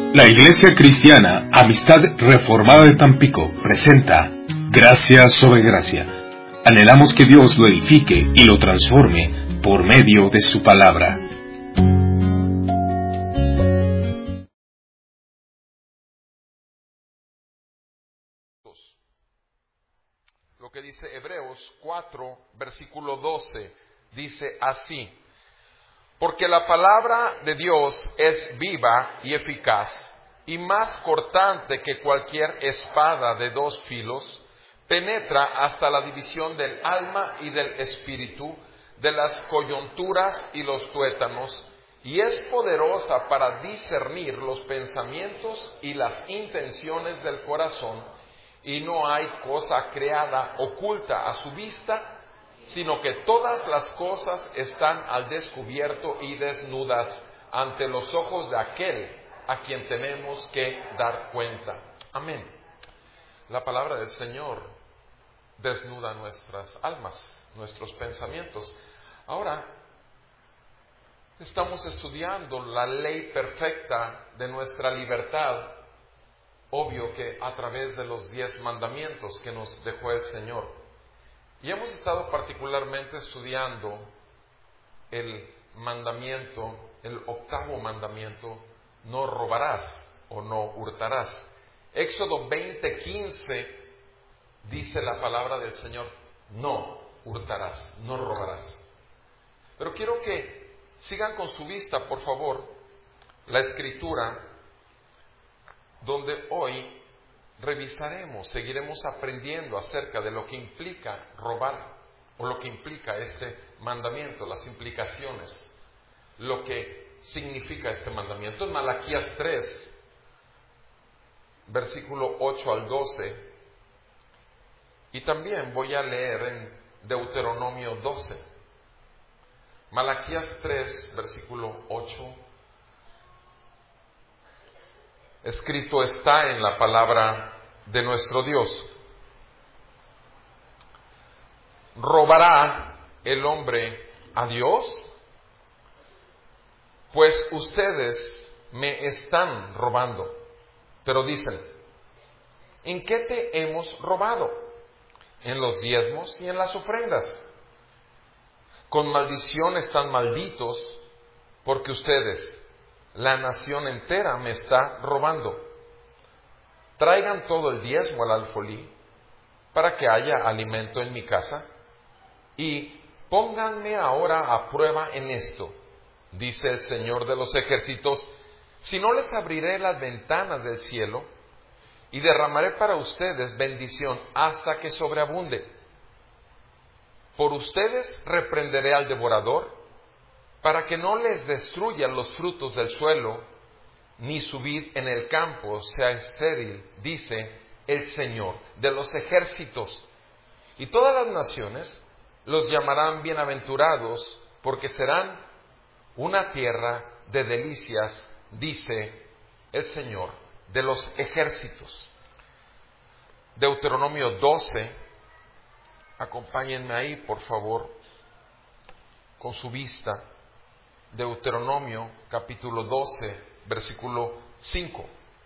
La Iglesia Cristiana Amistad Reformada de Tampico presenta Gracia sobre Gracia. Anhelamos que Dios lo edifique y lo transforme por medio de su palabra. Lo que dice Hebreos 4, versículo 12, dice así: porque la palabra de Dios es viva y eficaz, y más cortante que cualquier espada de dos filos, penetra hasta la división del alma y del espíritu, de las coyunturas y los tuétanos, y es poderosa para discernir los pensamientos y las intenciones del corazón, y no hay cosa creada oculta a su vista, sino que todas las cosas están al descubierto y desnudas ante los ojos de aquel a quien tenemos que dar cuenta. Amén. La palabra del Señor desnuda nuestras almas, nuestros pensamientos. Ahora estamos estudiando la ley perfecta de nuestra libertad, obvio que a través de los 10 mandamientos que nos dejó el Señor. Y hemos estado particularmente estudiando el mandamiento, el 8º mandamiento: no robarás o no hurtarás. Éxodo 20:15 dice la palabra del Señor: no hurtarás, no robarás. Pero quiero que sigan con su vista, por favor, la escritura donde hoy revisaremos, seguiremos aprendiendo acerca de lo que implica robar o lo que implica este mandamiento, las implicaciones, lo que significa este mandamiento. En Malaquías 3, versículo 8 al 12, y también voy a leer en Deuteronomio 12. Malaquías 3, versículo 8. Escrito está en la palabra de nuestro Dios: ¿robará el hombre a Dios? Pues ustedes me están robando. Pero dicen: ¿en qué te hemos robado? En los diezmos y en las ofrendas. Con maldición están malditos, porque ustedes, la nación entera, me está robando. Traigan todo el diezmo al alfolí, para que haya alimento en mi casa, y pónganme ahora a prueba en esto, dice el Señor de los ejércitos, si no les abriré las ventanas del cielo, y derramaré para ustedes bendición hasta que sobreabunde. Por ustedes reprenderé al devorador, para que no les destruyan los frutos del suelo, ni su vid en el campo sea estéril, dice el Señor de los ejércitos. Y todas las naciones los llamarán bienaventurados, porque serán una tierra de delicias, dice el Señor de los ejércitos. Deuteronomio 12, acompáñenme ahí, por favor, con su vista. Deuteronomio capítulo 12, versículo 5.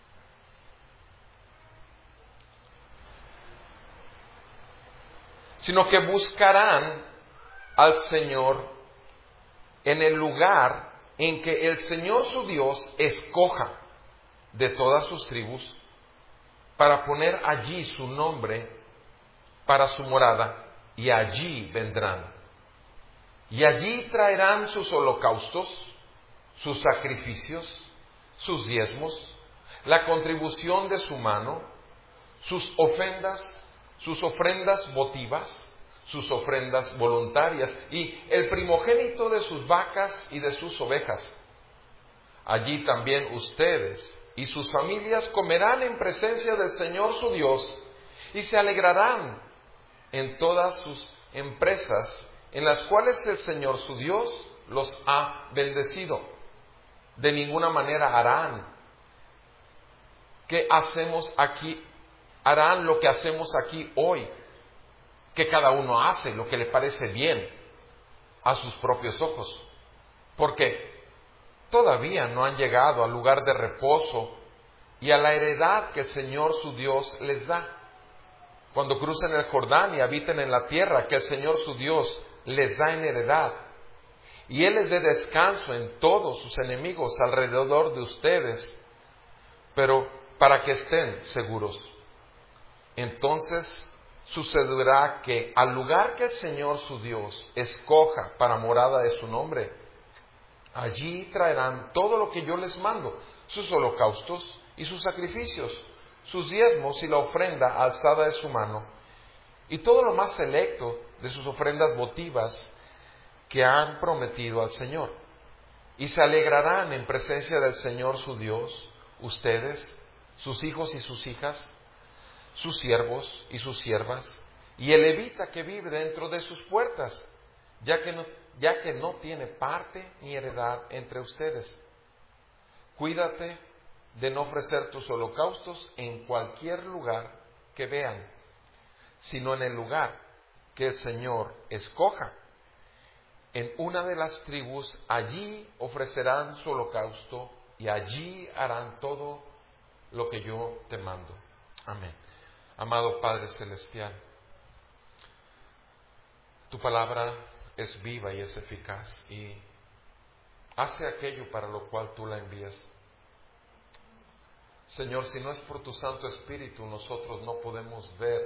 Sino que buscarán al Señor en el lugar en que el Señor su Dios escoja de todas sus tribus, para poner allí su nombre para su morada, y allí vendrán. Y allí traerán sus holocaustos, sus sacrificios, sus diezmos, la contribución de su mano, sus ofrendas votivas, sus ofrendas voluntarias, y el primogénito de sus vacas y de sus ovejas. Allí también ustedes y sus familias comerán en presencia del Señor su Dios, y se alegrarán en todas sus empresas en las cuales el Señor su Dios los ha bendecido. De ninguna manera harán lo que hacemos aquí hoy, que cada uno hace lo que le parece bien a sus propios ojos, porque todavía no han llegado al lugar de reposo y a la heredad que el Señor su Dios les da. Cuando crucen el Jordán y habiten en la tierra que el Señor su Dios les da en heredad, y Él les dé descanso en todos sus enemigos alrededor de ustedes, pero para que estén seguros. Entonces sucederá que al lugar que el Señor su Dios escoja para morada de su nombre, allí traerán todo lo que yo les mando, sus holocaustos y sus sacrificios, sus diezmos y la ofrenda alzada de su mano, y todo lo más selecto de sus ofrendas votivas que han prometido al Señor. Y se alegrarán en presencia del Señor su Dios, ustedes, sus hijos y sus hijas, sus siervos y sus siervas, y el levita que vive dentro de sus puertas, ya que no tiene parte ni heredad entre ustedes. Cuídate de no ofrecer tus holocaustos en cualquier lugar que vean, sino en el lugar que el Señor escoja. En una de las tribus, allí ofrecerán su holocausto y allí harán todo lo que yo te mando. Amén. Amado Padre Celestial, tu palabra es viva y es eficaz y hace aquello para lo cual tú la envías. Señor, si no es por tu Santo Espíritu, nosotros no podemos ver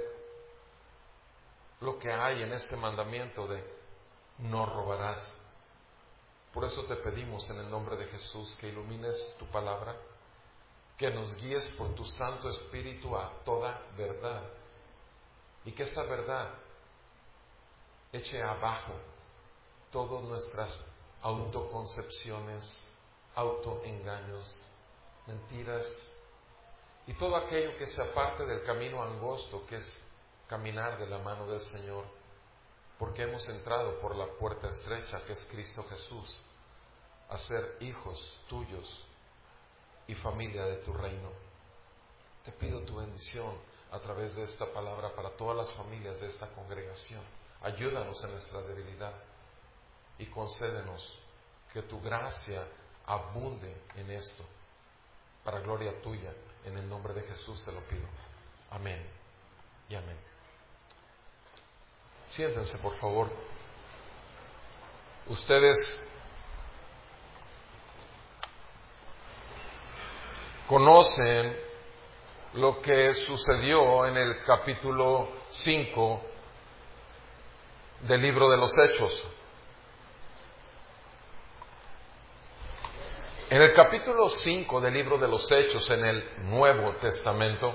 lo que hay en este mandamiento de no robarás. Por eso te pedimos en el nombre de Jesús que ilumines tu palabra, que nos guíes por tu Santo Espíritu a toda verdad y que esta verdad eche abajo todas nuestras autoconcepciones, autoengaños, mentiras y todo aquello que se aparte del camino angosto que es caminar de la mano del Señor, porque hemos entrado por la puerta estrecha que es Cristo Jesús a ser hijos tuyos y familia de tu reino. Te pido tu bendición a través de esta palabra para todas las familias de esta congregación. Ayúdanos en nuestra debilidad y concédenos que tu gracia abunde en esto, para gloria tuya. En el nombre de Jesús te lo pido. Amén y amén. Siéntense, por favor. Ustedes conocen lo que sucedió en el capítulo 5 del libro de los Hechos. En el capítulo 5 del libro de los Hechos, en el Nuevo Testamento,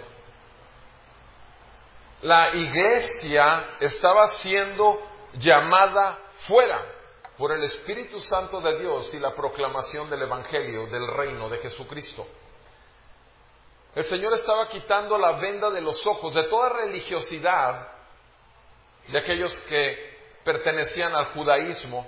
la iglesia estaba siendo llamada fuera por el Espíritu Santo de Dios y la proclamación del Evangelio del reino de Jesucristo. El Señor estaba quitando la venda de los ojos de toda religiosidad de aquellos que pertenecían al judaísmo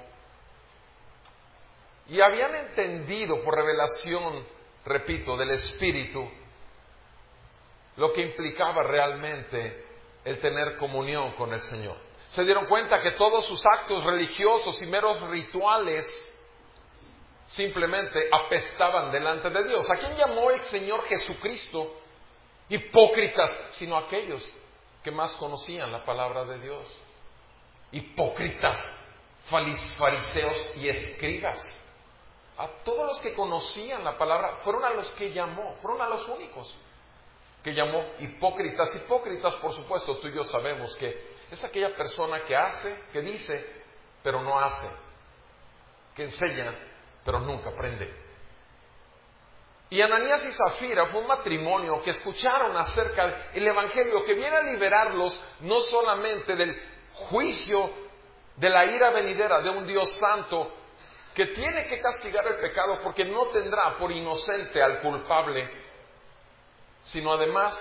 y habían entendido por revelación, repito, del Espíritu, lo que implicaba realmente el tener comunión con el Señor. Se dieron cuenta que todos sus actos religiosos y meros rituales simplemente apestaban delante de Dios. ¿A quién llamó el Señor Jesucristo hipócritas? Sino aquellos que más conocían la palabra de Dios. Hipócritas, fariseos y escribas. A todos los que conocían la palabra fueron a los que llamó, fueron a los únicos que llamó hipócritas. Hipócritas, por supuesto, tú y yo sabemos que es aquella persona que hace, que dice, pero no hace, que enseña, pero nunca aprende. Y Ananías y Zafira fue un matrimonio que escucharon acerca del Evangelio que viene a liberarlos no solamente del juicio, de la ira venidera de un Dios santo que tiene que castigar el pecado porque no tendrá por inocente al culpable, sino además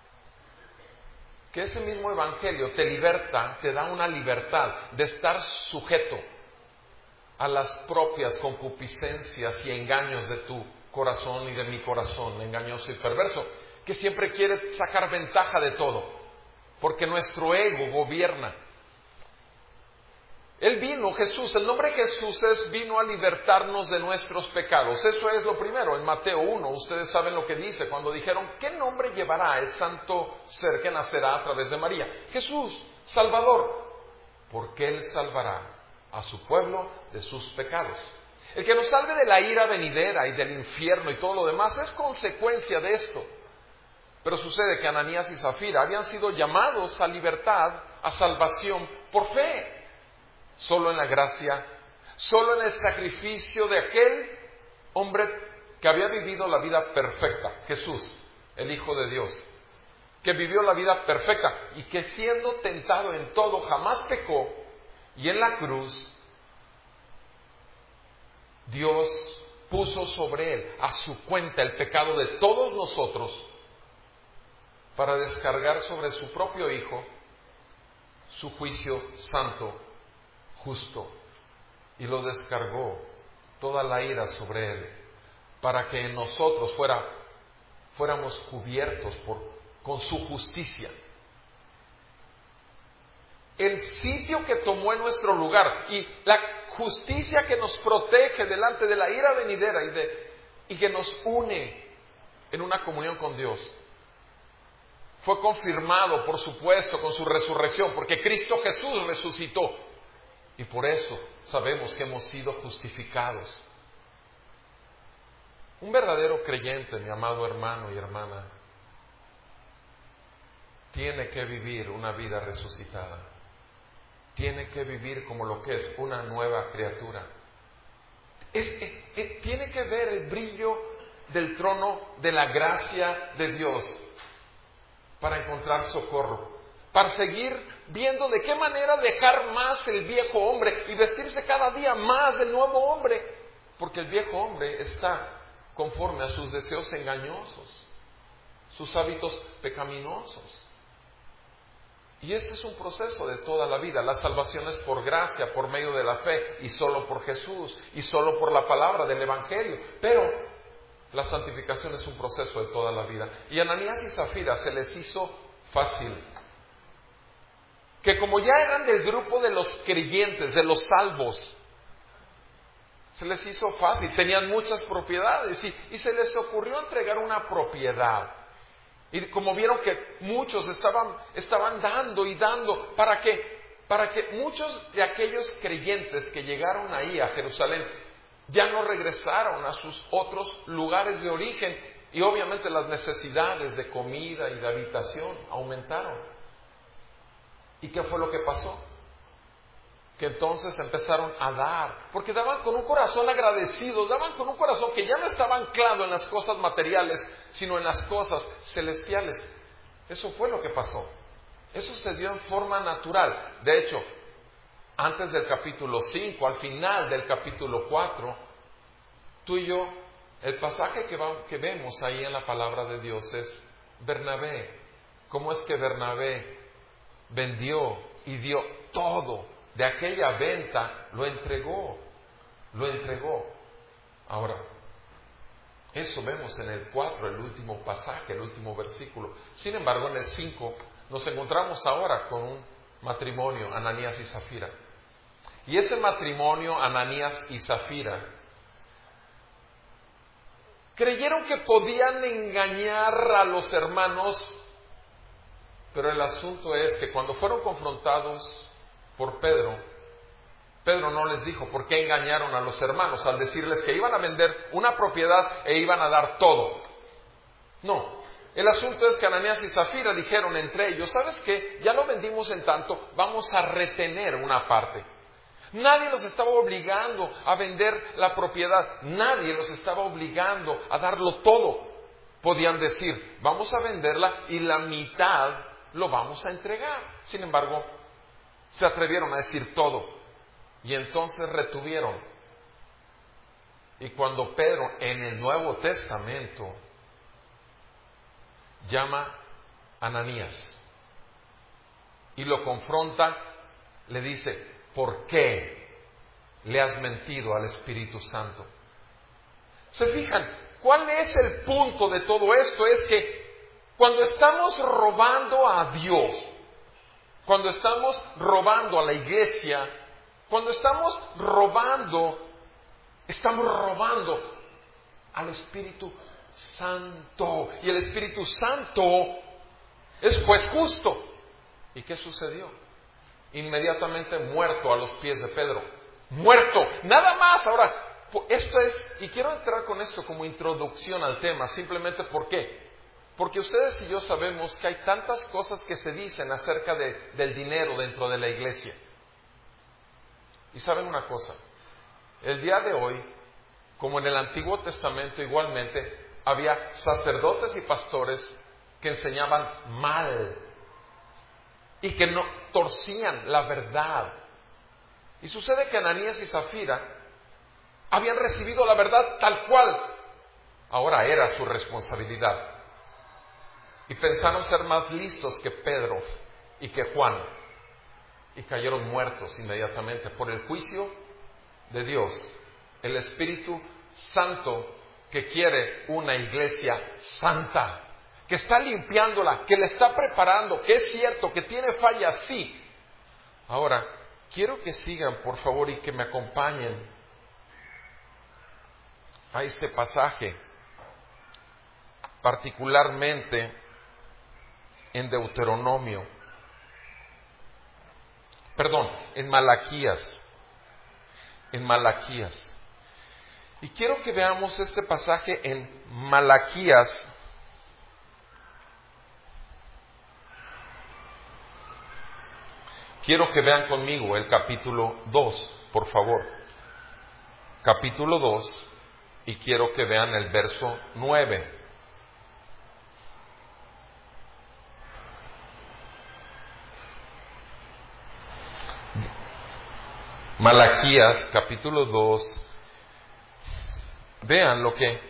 que ese mismo Evangelio te liberta, te da una libertad de estar sujeto a las propias concupiscencias y engaños de tu corazón y de mi corazón, engañoso y perverso, que siempre quiere sacar ventaja de todo, porque nuestro ego gobierna. Él vino, Jesús, el nombre Jesús vino a libertarnos de nuestros pecados. Eso es lo primero. En Mateo 1, ustedes saben lo que dice cuando dijeron, ¿qué nombre llevará el santo ser que nacerá a través de María? Jesús, Salvador, porque Él salvará a su pueblo de sus pecados. El que nos salve de la ira venidera y del infierno y todo lo demás es consecuencia de esto. Pero sucede que Ananías y Zafira habían sido llamados a libertad, a salvación, por fe. Solo en la gracia, solo en el sacrificio de aquel hombre que había vivido la vida perfecta, Jesús, el Hijo de Dios, que vivió la vida perfecta y que siendo tentado en todo jamás pecó, y en la cruz Dios puso sobre Él a su cuenta el pecado de todos nosotros para descargar sobre su propio Hijo su juicio santo, justo, y lo descargó toda la ira sobre Él para que en nosotros fuéramos cubiertos con su justicia. El sitio que tomó en nuestro lugar y la justicia que nos protege delante de la ira venidera y que nos une en una comunión con Dios, fue confirmado, por supuesto, con su resurrección, porque Cristo Jesús resucitó. Y por eso sabemos que hemos sido justificados. Un verdadero creyente, mi amado hermano y hermana, tiene que vivir una vida resucitada. Tiene que vivir como lo que es una nueva criatura. Tiene que ver el brillo del trono de la gracia de Dios para encontrar socorro, para seguir viendo de qué manera dejar más el viejo hombre y vestirse cada día más del nuevo hombre, porque el viejo hombre está conforme a sus deseos engañosos, sus hábitos pecaminosos. Y este es un proceso de toda la vida. La salvación es por gracia, por medio de la fe, y solo por Jesús, y solo por la palabra del Evangelio. Pero la santificación es un proceso de toda la vida. Y a Ananías y Zafira se les hizo fácil, que como ya eran del grupo de los creyentes, de los salvos, se les hizo fácil, tenían muchas propiedades y se les ocurrió entregar una propiedad. Y como vieron que muchos estaban dando y dando para que muchos de aquellos creyentes que llegaron ahí a Jerusalén ya no regresaron a sus otros lugares de origen, y obviamente las necesidades de comida y de habitación aumentaron. ¿Y qué fue lo que pasó? Que entonces empezaron a dar, porque daban con un corazón agradecido, daban con un corazón que ya no estaba anclado en las cosas materiales, sino en las cosas celestiales. Eso fue lo que pasó. Eso se dio en forma natural. De hecho, antes del capítulo 5, al final del capítulo 4, tú y yo, el pasaje que vemos ahí en la palabra de Dios es Bernabé. ¿Cómo es que Bernabé vendió y dio todo? De aquella venta lo entregó. Ahora, eso vemos en el 4, el último pasaje, el último versículo. Sin embargo, en el 5 nos encontramos ahora con un matrimonio, Ananías y Zafira. Y ese matrimonio, Ananías y Zafira, creyeron que podían engañar a los hermanos, pero el asunto es que cuando fueron confrontados por Pedro no les dijo por qué engañaron a los hermanos al decirles que iban a vender una propiedad e iban a dar todo. No, el asunto es que Ananías y Zafira dijeron entre ellos, ¿sabes qué? Ya lo vendimos en tanto, vamos a retener una parte. Nadie los estaba obligando a vender la propiedad, nadie los estaba obligando a darlo todo. Podían decir, vamos a venderla y la mitad lo vamos a entregar. Sin embargo, se atrevieron a decir todo y entonces retuvieron. Y cuando Pedro en el Nuevo Testamento llama a Ananías y lo confronta, le dice, ¿por qué le has mentido al Espíritu Santo? ¿Se fijan? ¿Cuál es el punto de todo esto? Es que cuando estamos robando a Dios, cuando estamos robando a la iglesia, Cuando estamos robando al Espíritu Santo. Y el Espíritu Santo es juez justo. ¿Y qué sucedió? Inmediatamente muerto a los pies de Pedro. Muerto, nada más. Ahora, esto es, y quiero entrar con esto como introducción al tema, simplemente ¿por qué? Porque ustedes y yo sabemos que hay tantas cosas que se dicen acerca del dinero dentro de la iglesia. Y saben una cosa, el día de hoy, como en el Antiguo Testamento igualmente, había sacerdotes y pastores que enseñaban mal y que no torcían la verdad. Y sucede que Ananías y Zafira habían recibido la verdad tal cual. Ahora era su responsabilidad. Y pensaron ser más listos que Pedro y que Juan. Y cayeron muertos inmediatamente por el juicio de Dios. El Espíritu Santo que quiere una iglesia santa, que está limpiándola, que la está preparando, que es cierto, que tiene fallas, sí. Ahora, quiero que sigan, por favor, y que me acompañen a este pasaje, particularmente en Deuteronomio, en Malaquías, Y quiero que veamos este pasaje en Malaquías, quiero que vean conmigo el capítulo 2, por favor. Capítulo 2, y quiero que vean el verso 9. Malaquías, capítulo 2. Vean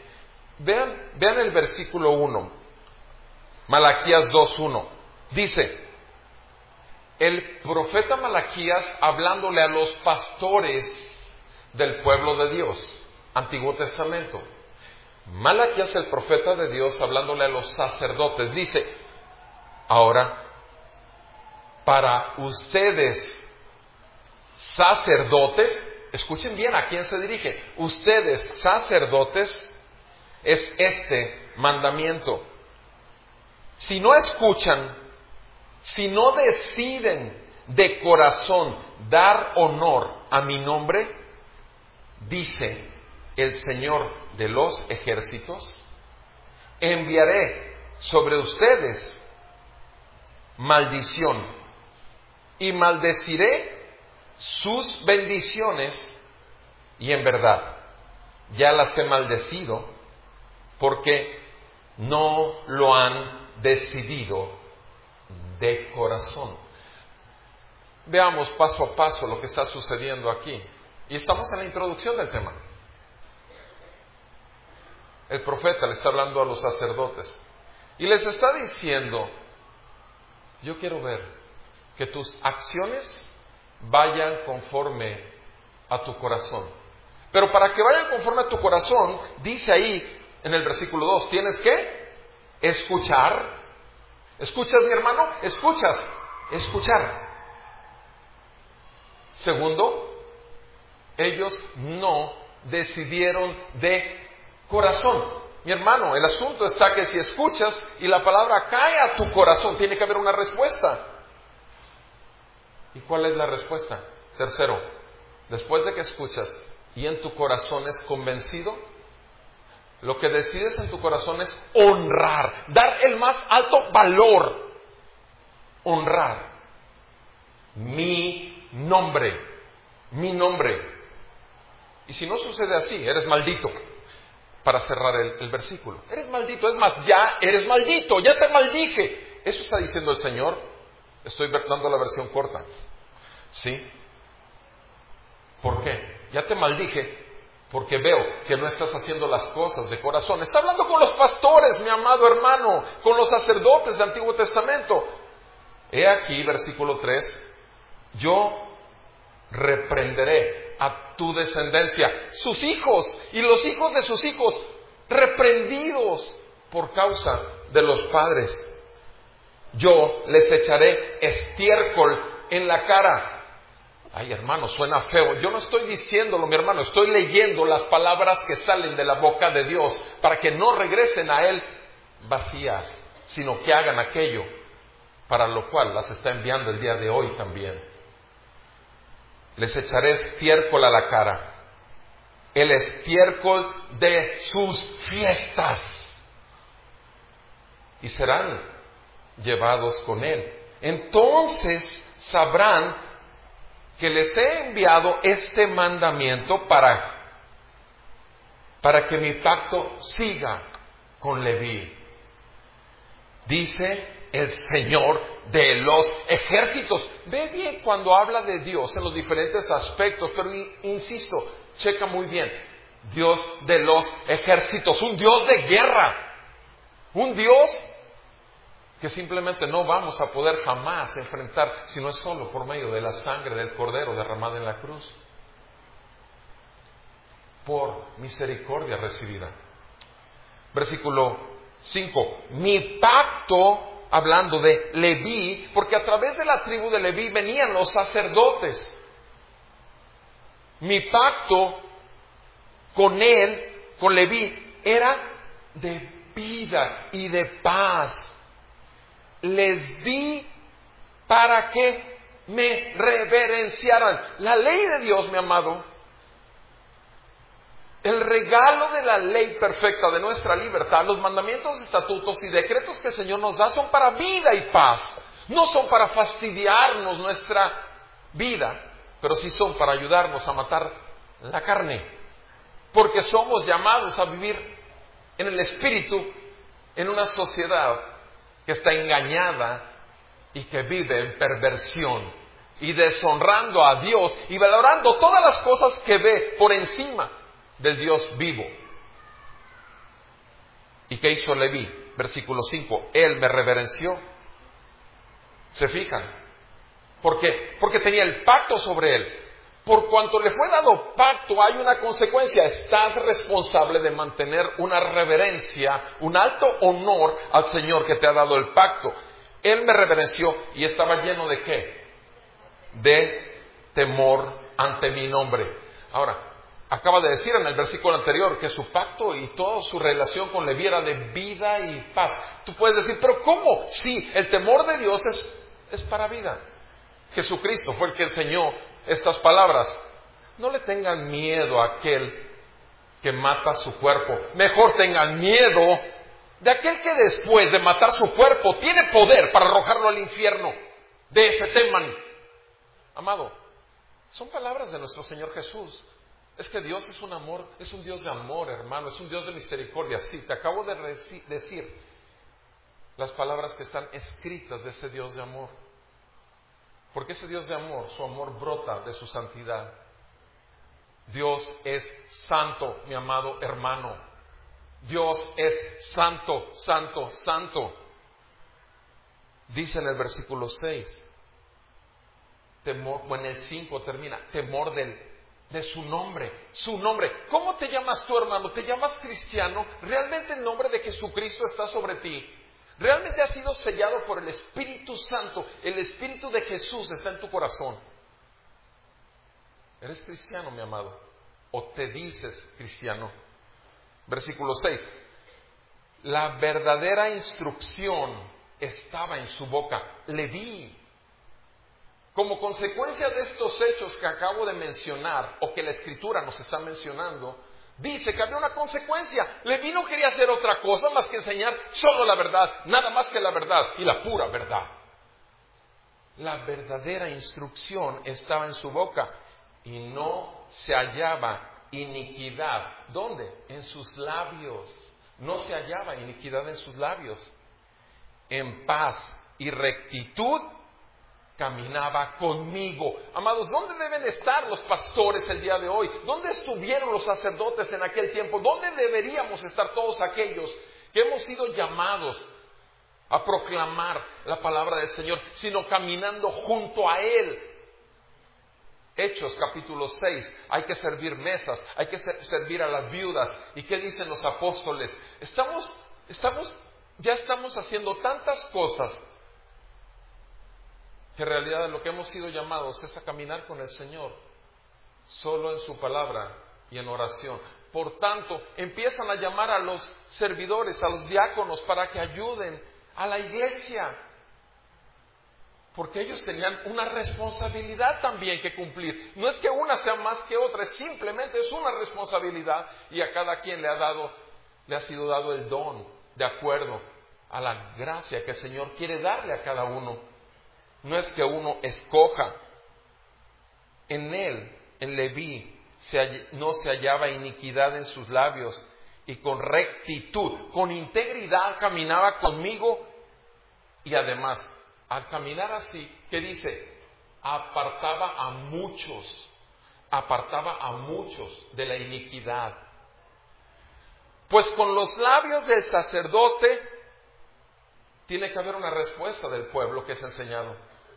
el versículo 1. Malaquías 2:1. Dice, el profeta Malaquías hablándole a los pastores del pueblo de Dios, Antiguo Testamento. Malaquías, el profeta de Dios, hablándole a los sacerdotes, dice, ahora, para ustedes, sacerdotes, escuchen bien a quién se dirige, ustedes, sacerdotes, es este mandamiento. Si no escuchan, si no deciden de corazón dar honor a mi nombre, dice el Señor de los ejércitos, enviaré sobre ustedes maldición y maldeciré sus bendiciones, y en verdad ya las he maldecido porque no lo han decidido de corazón. Veamos paso a paso lo que está sucediendo aquí. Y estamos en la introducción del tema. El profeta le está hablando a los sacerdotes y les está diciendo, yo quiero ver que tus acciones vayan conforme a tu corazón. Pero para que vayan conforme a tu corazón, dice ahí en el versículo 2, tienes que escuchar. ¿Escuchas, mi hermano? Escuchar. Segundo, ellos no decidieron de corazón. Mi hermano, el asunto está que si escuchas y la palabra cae a tu corazón, tiene que haber una respuesta. ¿Y cuál es la respuesta? Tercero, después de que escuchas y en tu corazón es convencido, lo que decides en tu corazón es honrar, dar el más alto valor, honrar mi nombre. Y si no sucede así, eres maldito. Para cerrar el versículo, eres maldito, es más, ya eres maldito, ya te maldije. Eso está diciendo el Señor. Estoy dando la versión corta. ¿Sí? ¿Por qué? Ya te maldije porque veo que no estás haciendo las cosas de corazón. Está hablando con los pastores, mi amado hermano, con los sacerdotes del Antiguo Testamento. He aquí, versículo 3, yo reprenderé a tu descendencia, sus hijos y los hijos de sus hijos, reprendidos por causa de los padres. Yo les echaré estiércol en la cara. Ay, hermano, suena feo. Yo no estoy diciéndolo, mi hermano, estoy leyendo las palabras que salen de la boca de Dios para que no regresen a Él vacías, sino que hagan aquello para lo cual las está enviando el día de hoy también. Les echaré estiércol a la cara, el estiércol de sus fiestas, y serán llevados con Él. Entonces sabrán que les he enviado este mandamiento para que mi pacto siga con Leví, dice el Señor de los ejércitos. Ve bien cuando habla de Dios en los diferentes aspectos, pero insisto, checa muy bien. Dios de los ejércitos, un Dios de guerra, un Dios que simplemente no vamos a poder jamás enfrentar, si no es solo por medio de la sangre del Cordero derramada en la cruz, por misericordia recibida. Versículo 5, mi pacto, hablando de Leví, porque a través de la tribu de Leví venían los sacerdotes. Mi pacto con él, con Leví, era de vida y de paz. Les di para que me reverenciaran. La ley de Dios, mi amado, el regalo de la ley perfecta de nuestra libertad, los mandamientos, estatutos y decretos que el Señor nos da son para vida y paz. No son para fastidiarnos nuestra vida, pero sí son para ayudarnos a matar la carne. Porque somos llamados a vivir en el Espíritu en una sociedad que está engañada y que vive en perversión y deshonrando a Dios y valorando todas las cosas que ve por encima del Dios vivo. ¿Y qué hizo Leví? Versículo 5, él me reverenció. ¿Se fijan? ¿Por qué? Porque tenía el pacto sobre él. Por cuanto le fue dado pacto, hay una consecuencia. Estás responsable de mantener una reverencia, un alto honor al Señor que te ha dado el pacto. Él me reverenció y estaba lleno ¿de qué? De temor ante mi nombre. Ahora, acaba de decir en el versículo anterior que su pacto y toda su relación con Leví era de vida y paz. Tú puedes decir, pero ¿cómo? Sí, el temor de Dios es para vida. Jesucristo fue el que enseñó estas palabras. No le tengan miedo a aquel que mata su cuerpo. Mejor tengan miedo de aquel que después de matar su cuerpo tiene poder para arrojarlo al infierno. De ese teman. Amado, son palabras de nuestro Señor Jesús. Es que Dios es un amor, es un Dios de amor, hermano, es un Dios de misericordia. Sí, te acabo de decir las palabras que están escritas de ese Dios de amor. Porque ese Dios de amor, su amor brota de su santidad. Dios es santo, mi amado hermano. Dios es santo, santo, santo. Dice en el versículo 6, temor, o en el 5 termina, temor de su nombre, su nombre. ¿Cómo te llamas tú, hermano? ¿Te llamas cristiano? ¿Realmente el nombre de Jesucristo está sobre ti? ¿Realmente has sido sellado por el Espíritu Santo? El Espíritu de Jesús está en tu corazón. ¿Eres cristiano, mi amado? ¿O te dices cristiano? Versículo 6. La verdadera instrucción estaba en su boca. Leví. Como consecuencia de estos hechos que acabo de mencionar, o que la Escritura nos está mencionando, dice que había una consecuencia. Leví no quería hacer otra cosa más que enseñar solo la verdad, nada más que la verdad y la pura verdad. La verdadera instrucción estaba en su boca y no se hallaba iniquidad. ¿Dónde? En sus labios. No se hallaba iniquidad en sus labios. En paz y rectitud caminaba conmigo. Amados, ¿dónde deben estar los pastores el día de hoy? ¿Dónde estuvieron los sacerdotes en aquel tiempo? ¿Dónde deberíamos estar todos aquellos que hemos sido llamados a proclamar la palabra del Señor, sino caminando junto a Él? Hechos capítulo 6, hay que servir mesas, hay que servir a las viudas. ¿Y qué dicen los apóstoles? Ya estamos haciendo tantas cosas que en realidad lo que hemos sido llamados es a caminar con el Señor, solo en su palabra y en oración. Por tanto, empiezan a llamar a los servidores, a los diáconos, para que ayuden a la iglesia, porque ellos tenían una responsabilidad también que cumplir. No es que una sea más que otra, simplemente es una responsabilidad, y a cada quien le ha sido dado el don de acuerdo a la gracia que el Señor quiere darle a cada uno. No es que uno escoja. En él, en Leví, no se hallaba iniquidad en sus labios, y con rectitud, con integridad caminaba conmigo. Y además, al caminar así, ¿qué dice? Apartaba a muchos de la iniquidad. Pues con los labios del sacerdote tiene que haber una respuesta del pueblo que es enseñado.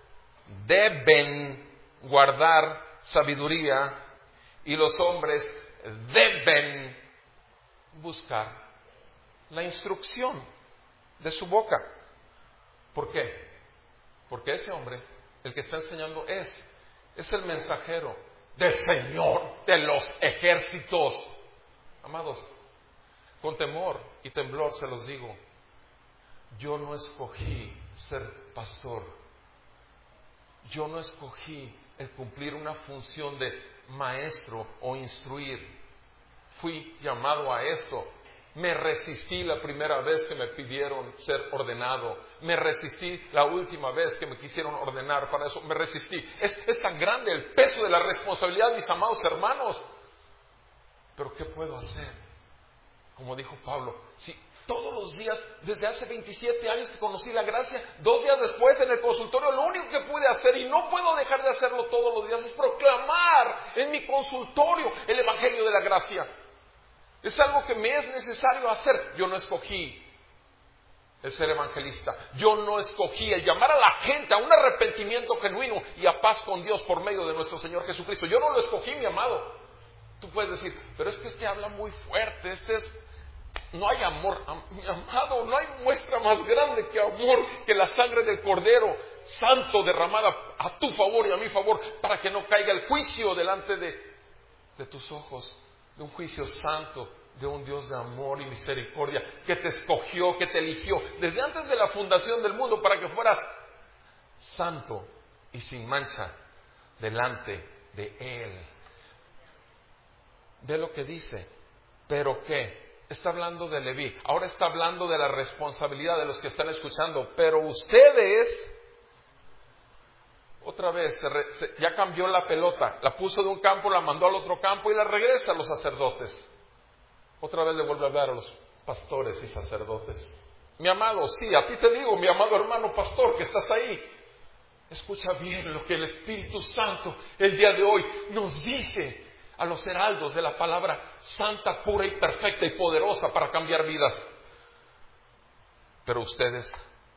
Deben guardar sabiduría, y los hombres deben buscar la instrucción de su boca. ¿Por qué? Porque ese hombre, el que está enseñando, es el mensajero del Señor de los ejércitos. Amados, con temor y temblor se los digo, yo no escogí ser pastor. Yo no escogí el cumplir una función de maestro o instruir. Fui llamado a esto. Me resistí la primera vez que me pidieron ser ordenado. Me resistí la última vez que me quisieron ordenar para eso. Me resistí. Es tan grande el peso de la responsabilidad, mis amados hermanos. Pero ¿qué puedo hacer? Como dijo Pablo, si todos los días, desde hace 27 años que conocí la gracia, 2 días después en el consultorio, lo único que pude hacer, y no puedo dejar de hacerlo todos los días, es proclamar en mi consultorio el Evangelio de la gracia. Es algo que me es necesario hacer. Yo no escogí el ser evangelista. Yo no escogí el llamar a la gente a un arrepentimiento genuino y a paz con Dios por medio de nuestro Señor Jesucristo. Yo no lo escogí, mi amado. Tú puedes decir, pero es que este habla muy fuerte, no hay amor. Mi amado, no hay muestra más grande que amor que la sangre del Cordero Santo derramada a tu favor y a mi favor, para que no caiga el juicio delante de tus ojos, de un juicio santo, de un Dios de amor y misericordia, que te escogió, que te eligió desde antes de la fundación del mundo para que fueras santo y sin mancha delante de Él. Ve lo que dice. ¿Pero qué? Está hablando de Leví. Ahora está hablando de la responsabilidad de los que están escuchando. Pero ustedes, otra vez, ya cambió la pelota. La puso de un campo, la mandó al otro campo y la regresa a los sacerdotes. Otra vez le vuelve a hablar a los pastores y sacerdotes. Mi amado, sí, a ti te digo, mi amado hermano pastor, que estás ahí. Escucha bien lo que el Espíritu Santo el día de hoy nos dice a los heraldos de la palabra santa, pura y perfecta y poderosa para cambiar vidas. Pero ustedes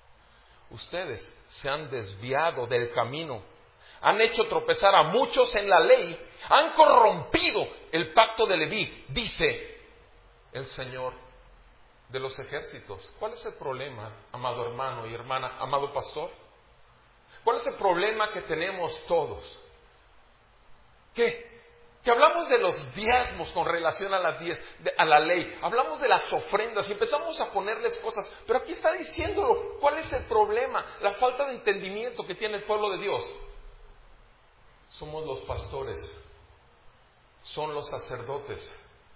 se han desviado del camino, han hecho tropezar a muchos en la ley, han corrompido el pacto de Leví, dice el Señor de los ejércitos. ¿Cuál es el problema, amado hermano y hermana, amado pastor? ¿Cuál es el problema que tenemos todos? ¿Qué? Que hablamos de los diezmos con relación a la ley, hablamos de las ofrendas y empezamos a ponerles cosas, pero aquí está diciendo cuál es el problema, la falta de entendimiento que tiene el pueblo de Dios. Somos los pastores, son los sacerdotes.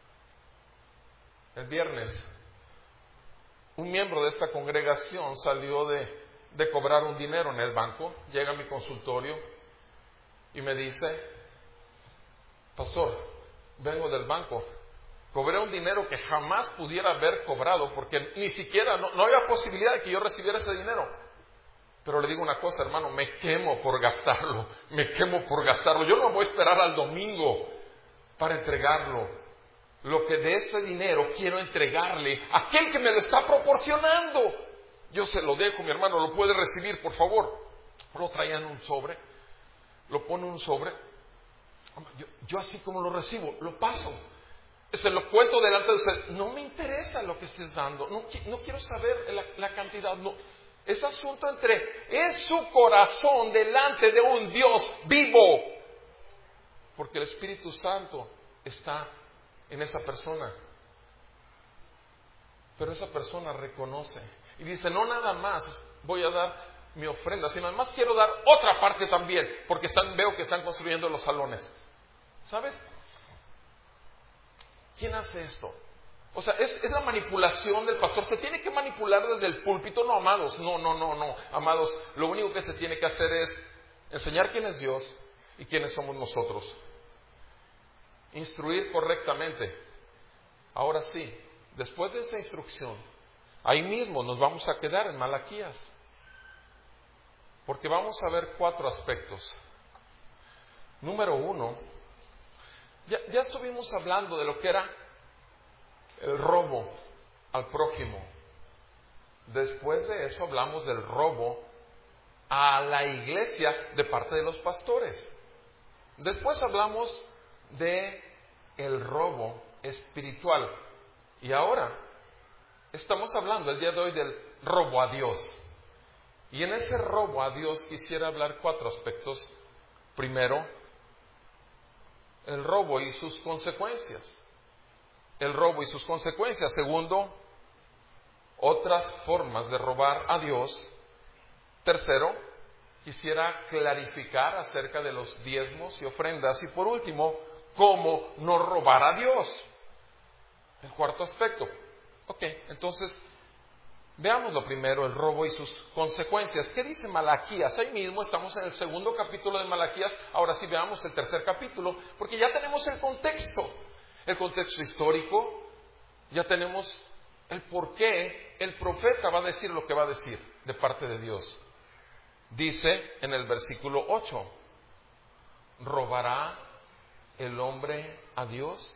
El viernes, un miembro de esta congregación salió de cobrar un dinero en el banco, llega a mi consultorio y me dice: pastor, vengo del banco, cobré un dinero que jamás pudiera haber cobrado, porque ni siquiera, no había posibilidad de que yo recibiera ese dinero. Pero le digo una cosa, hermano, me quemo por gastarlo. Yo no voy a esperar al domingo para entregarlo. Lo que de ese dinero quiero entregarle a aquel que me lo está proporcionando. Yo se lo dejo, mi hermano, lo puede recibir, por favor. Lo traía en un sobre, lo pone en un sobre. Yo así como lo recibo, lo paso. Se lo cuento delante de usted. No me interesa lo que estés dando. No quiero saber la cantidad. No. Es asunto es su corazón delante de un Dios vivo. Porque el Espíritu Santo está en esa persona. Pero esa persona reconoce y dice, no nada más voy a dar mi ofrenda, sino además quiero dar otra parte también, porque veo que están construyendo los salones. ¿Sabes? ¿Quién hace esto? O sea, es la manipulación del pastor. Se tiene que manipular desde el púlpito, no, amados. No, amados. Lo único que se tiene que hacer es enseñar quién es Dios y quiénes somos nosotros. Instruir correctamente. Ahora sí, después de esa instrucción, ahí mismo nos vamos a quedar en Malaquías. Porque vamos a ver 4 aspectos. Número 1, ya estuvimos hablando de lo que era el robo al prójimo. Después de eso hablamos del robo a la iglesia de parte de los pastores. Después hablamos de el robo espiritual. Y ahora estamos hablando el día de hoy del robo a Dios. Y en ese robo a Dios quisiera hablar 4 aspectos. Primero, el robo y sus consecuencias. El robo y sus consecuencias. Segundo, otras formas de robar a Dios. Tercero, quisiera clarificar acerca de los diezmos y ofrendas. Y por último, cómo no robar a Dios. El 4º aspecto. Ok, entonces veamos lo primero, el robo y sus consecuencias. ¿Qué dice Malaquías? Ahí mismo estamos en el 2º capítulo de Malaquías. Ahora sí veamos el 3er capítulo, porque ya tenemos el contexto histórico, ya tenemos el por qué el profeta va a decir lo que va a decir de parte de Dios. Dice en el versículo 8, ¿robará el hombre a Dios?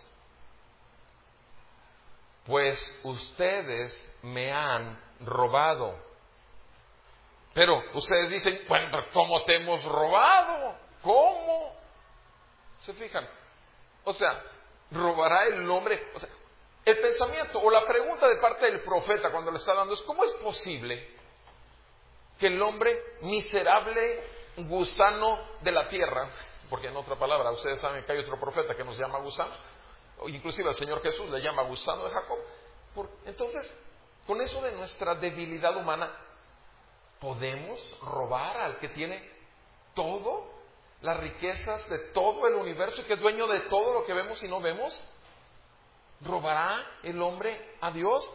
Pues ustedes me han robado. Pero ustedes dicen, bueno, ¿cómo te hemos robado? ¿Cómo? ¿Se fijan? O sea, ¿robará el hombre? O sea, el pensamiento o la pregunta de parte del profeta cuando le está dando es, ¿cómo es posible que el hombre miserable, gusano de la tierra, porque en otra palabra, ustedes saben que hay otro profeta que nos llama gusano, o inclusive el Señor Jesús le llama gusano de Jacob. Entonces, con eso de nuestra debilidad humana, ¿podemos robar al que tiene todo, las riquezas de todo el universo y que es dueño de todo lo que vemos y no vemos? ¿Robará el hombre a Dios?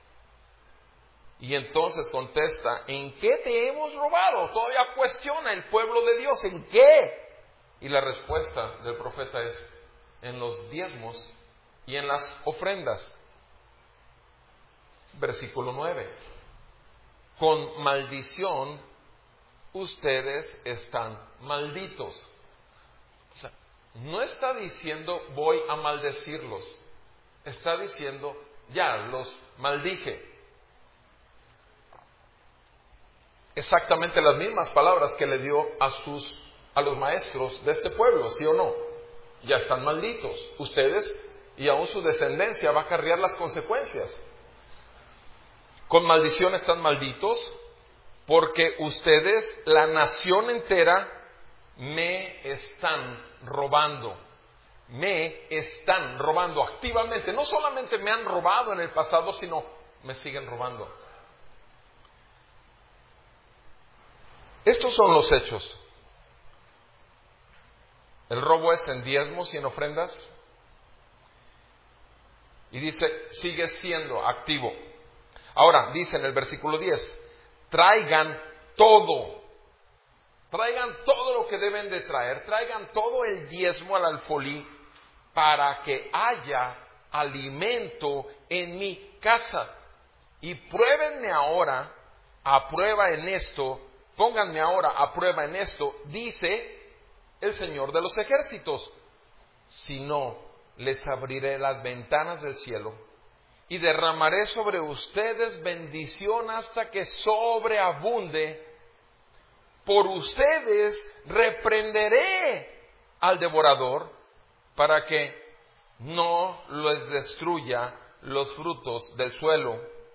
Y entonces contesta, ¿en qué te hemos robado? Todavía cuestiona el pueblo de Dios, ¿en qué? Y la respuesta del profeta es, en los diezmos y en las ofrendas. Versículo 9. Con maldición ustedes están malditos. O sea, no está diciendo voy a maldecirlos. Está diciendo ya los maldije. Exactamente las mismas palabras que le dio a los maestros de este pueblo, ¿sí o no? Ya están malditos. Ustedes y aún su descendencia va a acarrear las consecuencias. Con maldición están malditos porque ustedes, la nación entera, me están robando. Me están robando activamente. No solamente me han robado en el pasado, sino me siguen robando. Estos son los hechos. El robo es en diezmos y en ofrendas. Y dice, sigue siendo activo. Ahora, dice en el versículo 10, traigan todo lo que deben de traer, traigan todo el diezmo al alfolí para que haya alimento en mi casa. Y pruébenme ahora a prueba en esto, pónganme ahora a prueba en esto, dice el Señor de los ejércitos, si no, les abriré las ventanas del cielo y derramaré sobre ustedes bendición hasta que sobreabunde. Por ustedes reprenderé al devorador para que no les destruya los frutos del suelo.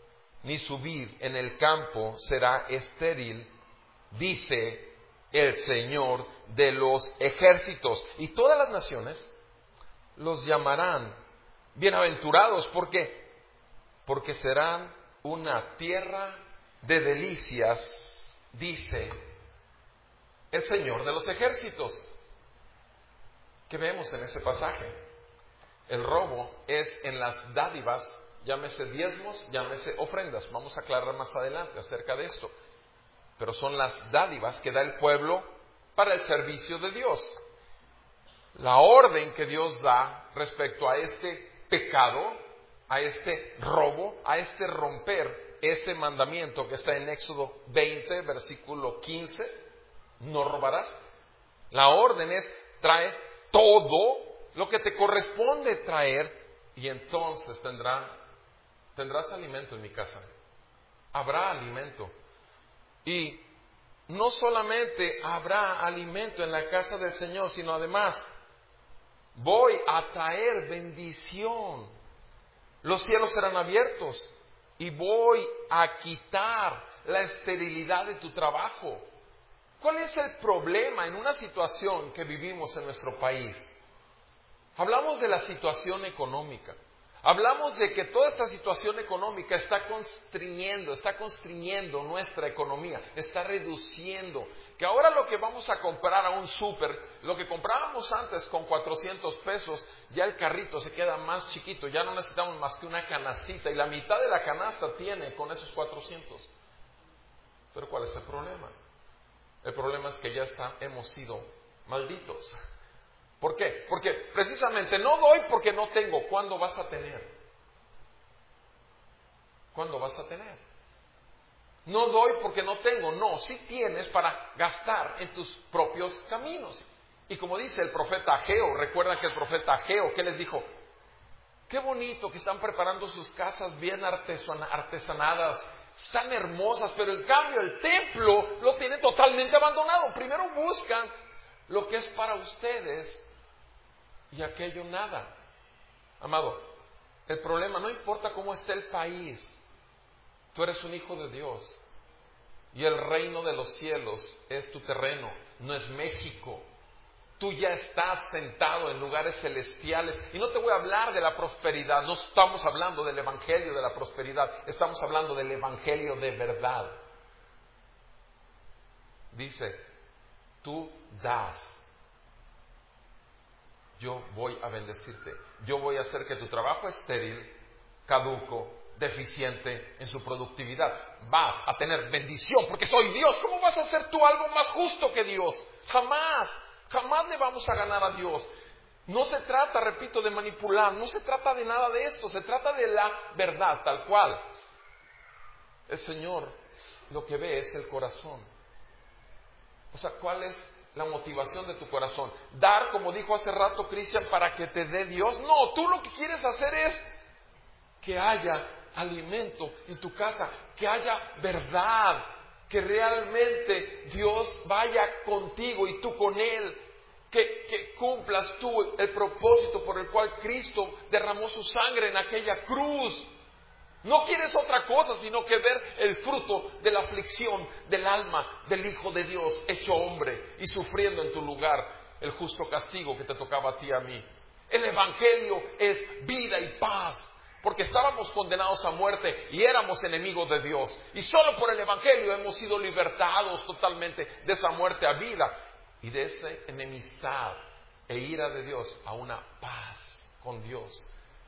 ni su vid en el campo será estéril, dice el Señor de los ejércitos. Y todas las naciones los llamarán bienaventurados, porque serán una tierra de delicias, dice el Señor de los ejércitos. ¿Qué vemos en ese pasaje? El robo es en las dádivas, llámese diezmos, llámese ofrendas. Vamos a aclarar más adelante acerca de esto. Pero son las dádivas que da el pueblo para el servicio de Dios. La orden que Dios da respecto a este pecado, a este robo, a este romper ese mandamiento que está en Éxodo 20, versículo 15, no robarás. La orden es: trae todo lo que te corresponde traer, y entonces tendrás alimento en mi casa. Habrá alimento. Y no solamente habrá alimento en la casa del Señor, sino además voy a traer bendición. Los cielos serán abiertos y voy a quitar la esterilidad de tu trabajo. ¿Cuál es el problema en una situación que vivimos en nuestro país? Hablamos de la situación económica. Hablamos de que toda esta situación económica está constriñendo nuestra economía, está reduciendo. Que ahora lo que vamos a comprar a un súper, lo que comprábamos antes con 400 pesos, ya el carrito se queda más chiquito, ya no necesitamos más que una canastita, y la mitad de la canasta tiene con esos 400. Pero ¿cuál es el problema? El problema es que ya hemos sido malditos. ¿Por qué? Porque precisamente no doy porque no tengo. ¿Cuándo vas a tener? ¿Cuándo vas a tener? No doy porque no tengo. No, sí tienes para gastar en tus propios caminos. Y como dice el profeta Ageo, recuerdan que el profeta Ageo, ¿qué les dijo? Qué bonito que están preparando sus casas bien artesanadas, están hermosas, pero en cambio el templo lo tienen totalmente abandonado. Primero buscan lo que es para ustedes y aquello nada. Amado, el problema, no importa cómo esté el país, tú eres un hijo de Dios y el reino de los cielos es tu terreno, no es México. Tú ya estás sentado en lugares celestiales. Y no te voy a hablar de la prosperidad, no estamos hablando del evangelio de la prosperidad, estamos hablando del evangelio de verdad. Dice, tú das. Yo voy a bendecirte. Yo voy a hacer que tu trabajo estéril, caduco, deficiente en su productividad, vas a tener bendición porque soy Dios. ¿Cómo vas a hacer tú algo más justo que Dios? Jamás le vamos a ganar a Dios. No se trata, repito, de manipular, no se trata de nada de esto, se trata de la verdad tal cual. El Señor lo que ve es el corazón. O sea, ¿cuál es la motivación de tu corazón? Dar, como dijo hace rato Cristian, para que te dé Dios. No, tú lo que quieres hacer es que haya alimento en tu casa, que haya verdad, que realmente Dios vaya contigo y tú con Él, que cumplas tú el propósito por el cual Cristo derramó su sangre en aquella cruz. No quieres otra cosa sino que ver el fruto de la aflicción del alma del Hijo de Dios hecho hombre y sufriendo en tu lugar el justo castigo que te tocaba a ti y a mí. El Evangelio es vida y paz, porque estábamos condenados a muerte y éramos enemigos de Dios. Y solo por el Evangelio hemos sido libertados totalmente de esa muerte a vida y de esa enemistad e ira de Dios a una paz con Dios.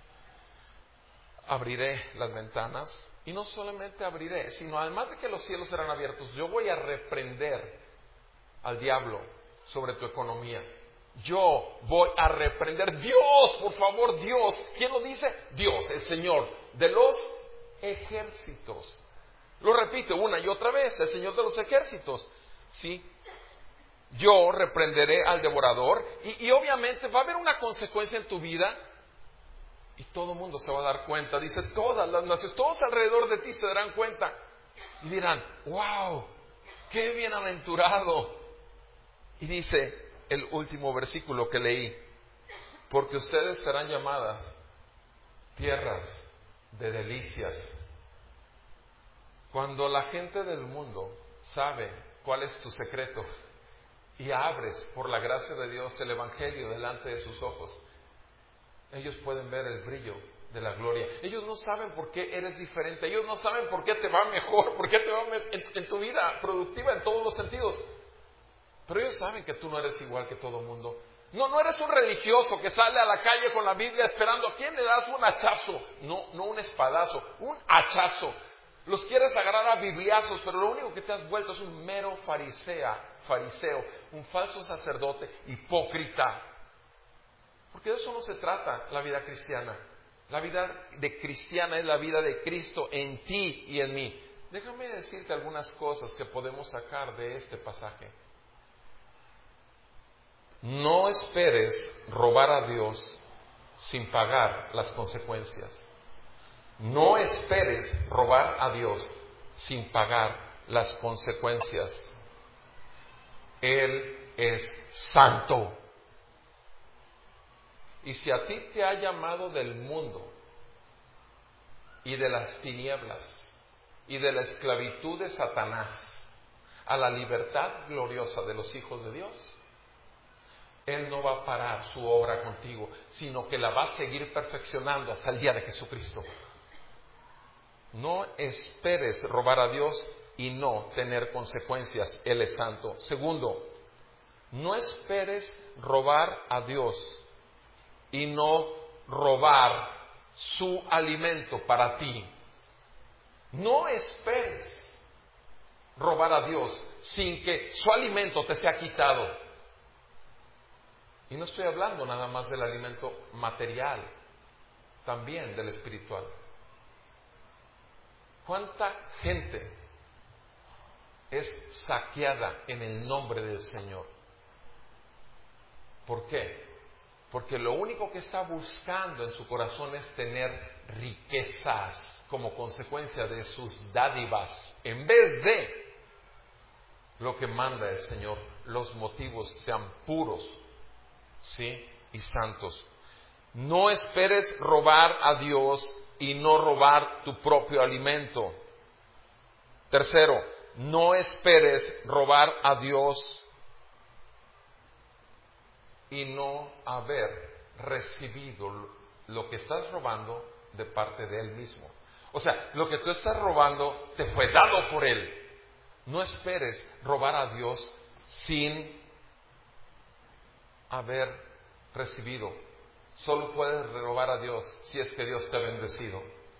Abriré las ventanas, y no solamente abriré, sino además de que los cielos serán abiertos, yo voy a reprender al diablo sobre tu economía. Yo voy a reprender. Dios, por favor, Dios. ¿Quién lo dice? Dios, el Señor de los ejércitos. Lo repito una y otra vez, el Señor de los ejércitos. ¿Sí? Yo reprenderé al devorador y obviamente va a haber una consecuencia en tu vida. Y todo el mundo se va a dar cuenta. Dice, todas las naciones, todos alrededor de ti se darán cuenta. Y dirán, wow, qué bienaventurado. Y dice el último versículo que leí, porque ustedes serán llamadas tierras de delicias. Cuando la gente del mundo sabe cuál es tu secreto y abres por la gracia de Dios el Evangelio delante de sus ojos, ellos pueden ver el brillo de la gloria. Ellos no saben por qué eres diferente. Ellos no saben por qué te va mejor, por qué te va en tu vida productiva en todos los sentidos. Pero ellos saben que tú no eres igual que todo el mundo. No eres un religioso que sale a la calle con la Biblia esperando a quién le das un hachazo. No un espadazo, un hachazo. Los quieres agarrar a bibliazos, pero lo único que te has vuelto es un mero fariseo, un falso sacerdote, hipócrita. Porque de eso no se trata la vida cristiana. La vida de cristiana es la vida de Cristo en ti y en mí. Déjame decirte algunas cosas que podemos sacar de este pasaje. No esperes robar a Dios sin pagar las consecuencias. No esperes robar a Dios sin pagar las consecuencias. Él es santo. Y si a ti te ha llamado del mundo y de las tinieblas y de la esclavitud de Satanás a la libertad gloriosa de los hijos de Dios, Él no va a parar su obra contigo, sino que la va a seguir perfeccionando hasta el día de Jesucristo. No esperes robar a Dios y no tener consecuencias. Él es santo. Segundo, no esperes robar a Dios y no robar su alimento para ti. No esperes robar a Dios sin que su alimento te sea quitado. Y no estoy hablando nada más del alimento material, también del espiritual. ¿Cuánta gente es saqueada en el nombre del Señor? ¿Por qué? Porque lo único que está buscando en su corazón es tener riquezas como consecuencia de sus dádivas, en vez de lo que manda el Señor, los motivos sean puros, ¿sí? Y santos. No esperes robar a Dios y no robar tu propio alimento. Tercero, no esperes robar a Dios y no haber recibido lo que estás robando de parte de Él mismo. O sea, lo que tú estás robando te fue dado por Él. No esperes robar a Dios sin haber recibido. Solo puedes robar a Dios si es que Dios te ha bendecido.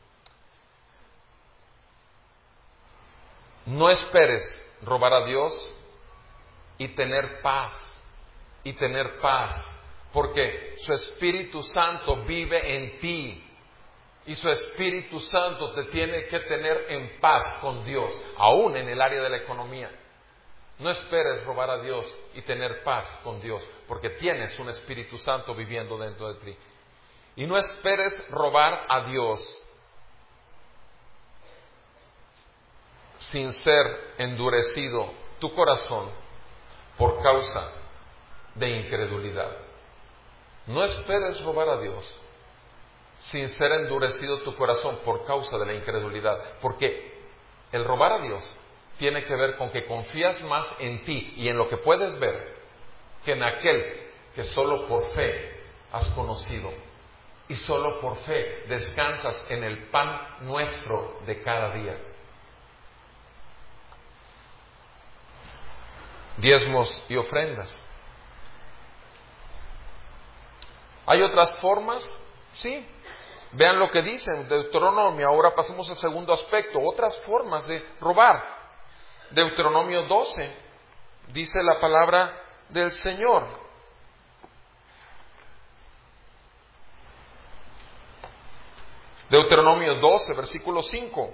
No esperes robar a Dios y tener paz. Porque su Espíritu Santo vive en ti. Y su Espíritu Santo te tiene que tener en paz con Dios, aún en el área de la economía. No esperes robar a Dios y tener paz con Dios, porque tienes un Espíritu Santo viviendo dentro de ti. Y no esperes robar a Dios sin ser endurecido tu corazón por causa de incredulidad. No esperes robar a Dios sin ser endurecido tu corazón por causa de la incredulidad, porque el robar a Dios tiene que ver con que confías más en ti y en lo que puedes ver que en aquel que solo por fe has conocido y solo por fe descansas en el pan nuestro de cada día. Diezmos y ofrendas. ¿Hay otras formas? Sí. Vean lo que dice en Deuteronomio. Ahora pasemos al segundo aspecto. Otras formas de robar. Deuteronomio 12. Dice la palabra del Señor. Deuteronomio 12, versículo 5.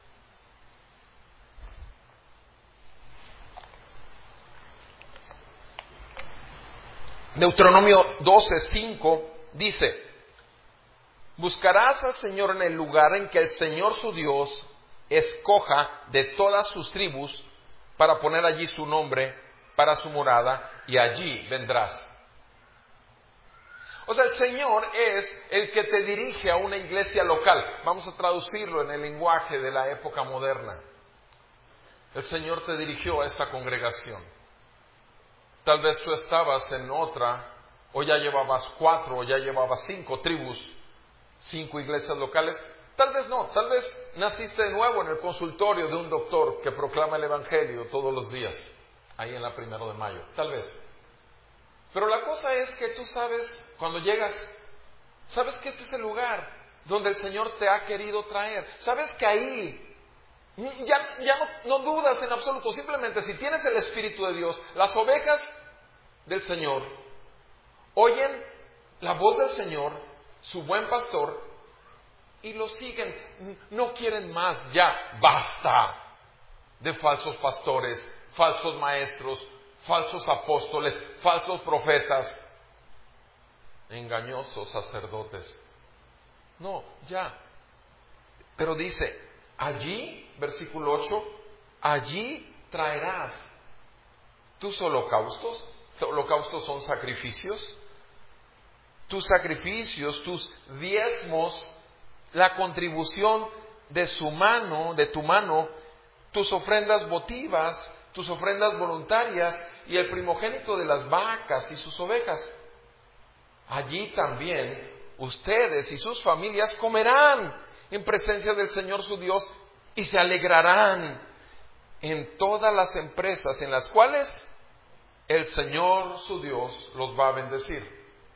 Deuteronomio 12, 5 dice: buscarás al Señor en el lugar en que el Señor su Dios escoja de todas sus tribus para poner allí su nombre para su morada, y allí vendrás. O sea, el Señor es el que te dirige a una iglesia local. Vamos a traducirlo en el lenguaje de la época moderna. el Señor te dirigió a esta congregación. Tal vez tú estabas en otra, o ya llevabas 4, o ya llevabas 5 tribus, 5 iglesias locales. Tal vez no, tal vez naciste de nuevo en el consultorio de un doctor que proclama el Evangelio todos los días, ahí en la 1 de mayo, tal vez. Pero la cosa es que tú sabes, cuando llegas, sabes que este es el lugar donde el Señor te ha querido traer. Sabes que ahí ya no dudas en absoluto. Simplemente si tienes el Espíritu de Dios, las ovejas del Señor oyen la voz del Señor, su buen pastor, y lo siguen. No quieren más, ya basta de falsos pastores, falsos maestros, falsos apóstoles, falsos profetas, engañosos sacerdotes. No, ya. Pero dice, allí, versículo 8, allí traerás tus holocaustos. Holocaustos son sacrificios. Tus sacrificios, tus diezmos, la contribución de su mano, de tu mano, tus ofrendas votivas, tus ofrendas voluntarias y el primogénito de las vacas y sus ovejas. Allí también ustedes y sus familias comerán en presencia del Señor su Dios y se alegrarán en todas las empresas en las cuales el Señor su Dios los va a bendecir.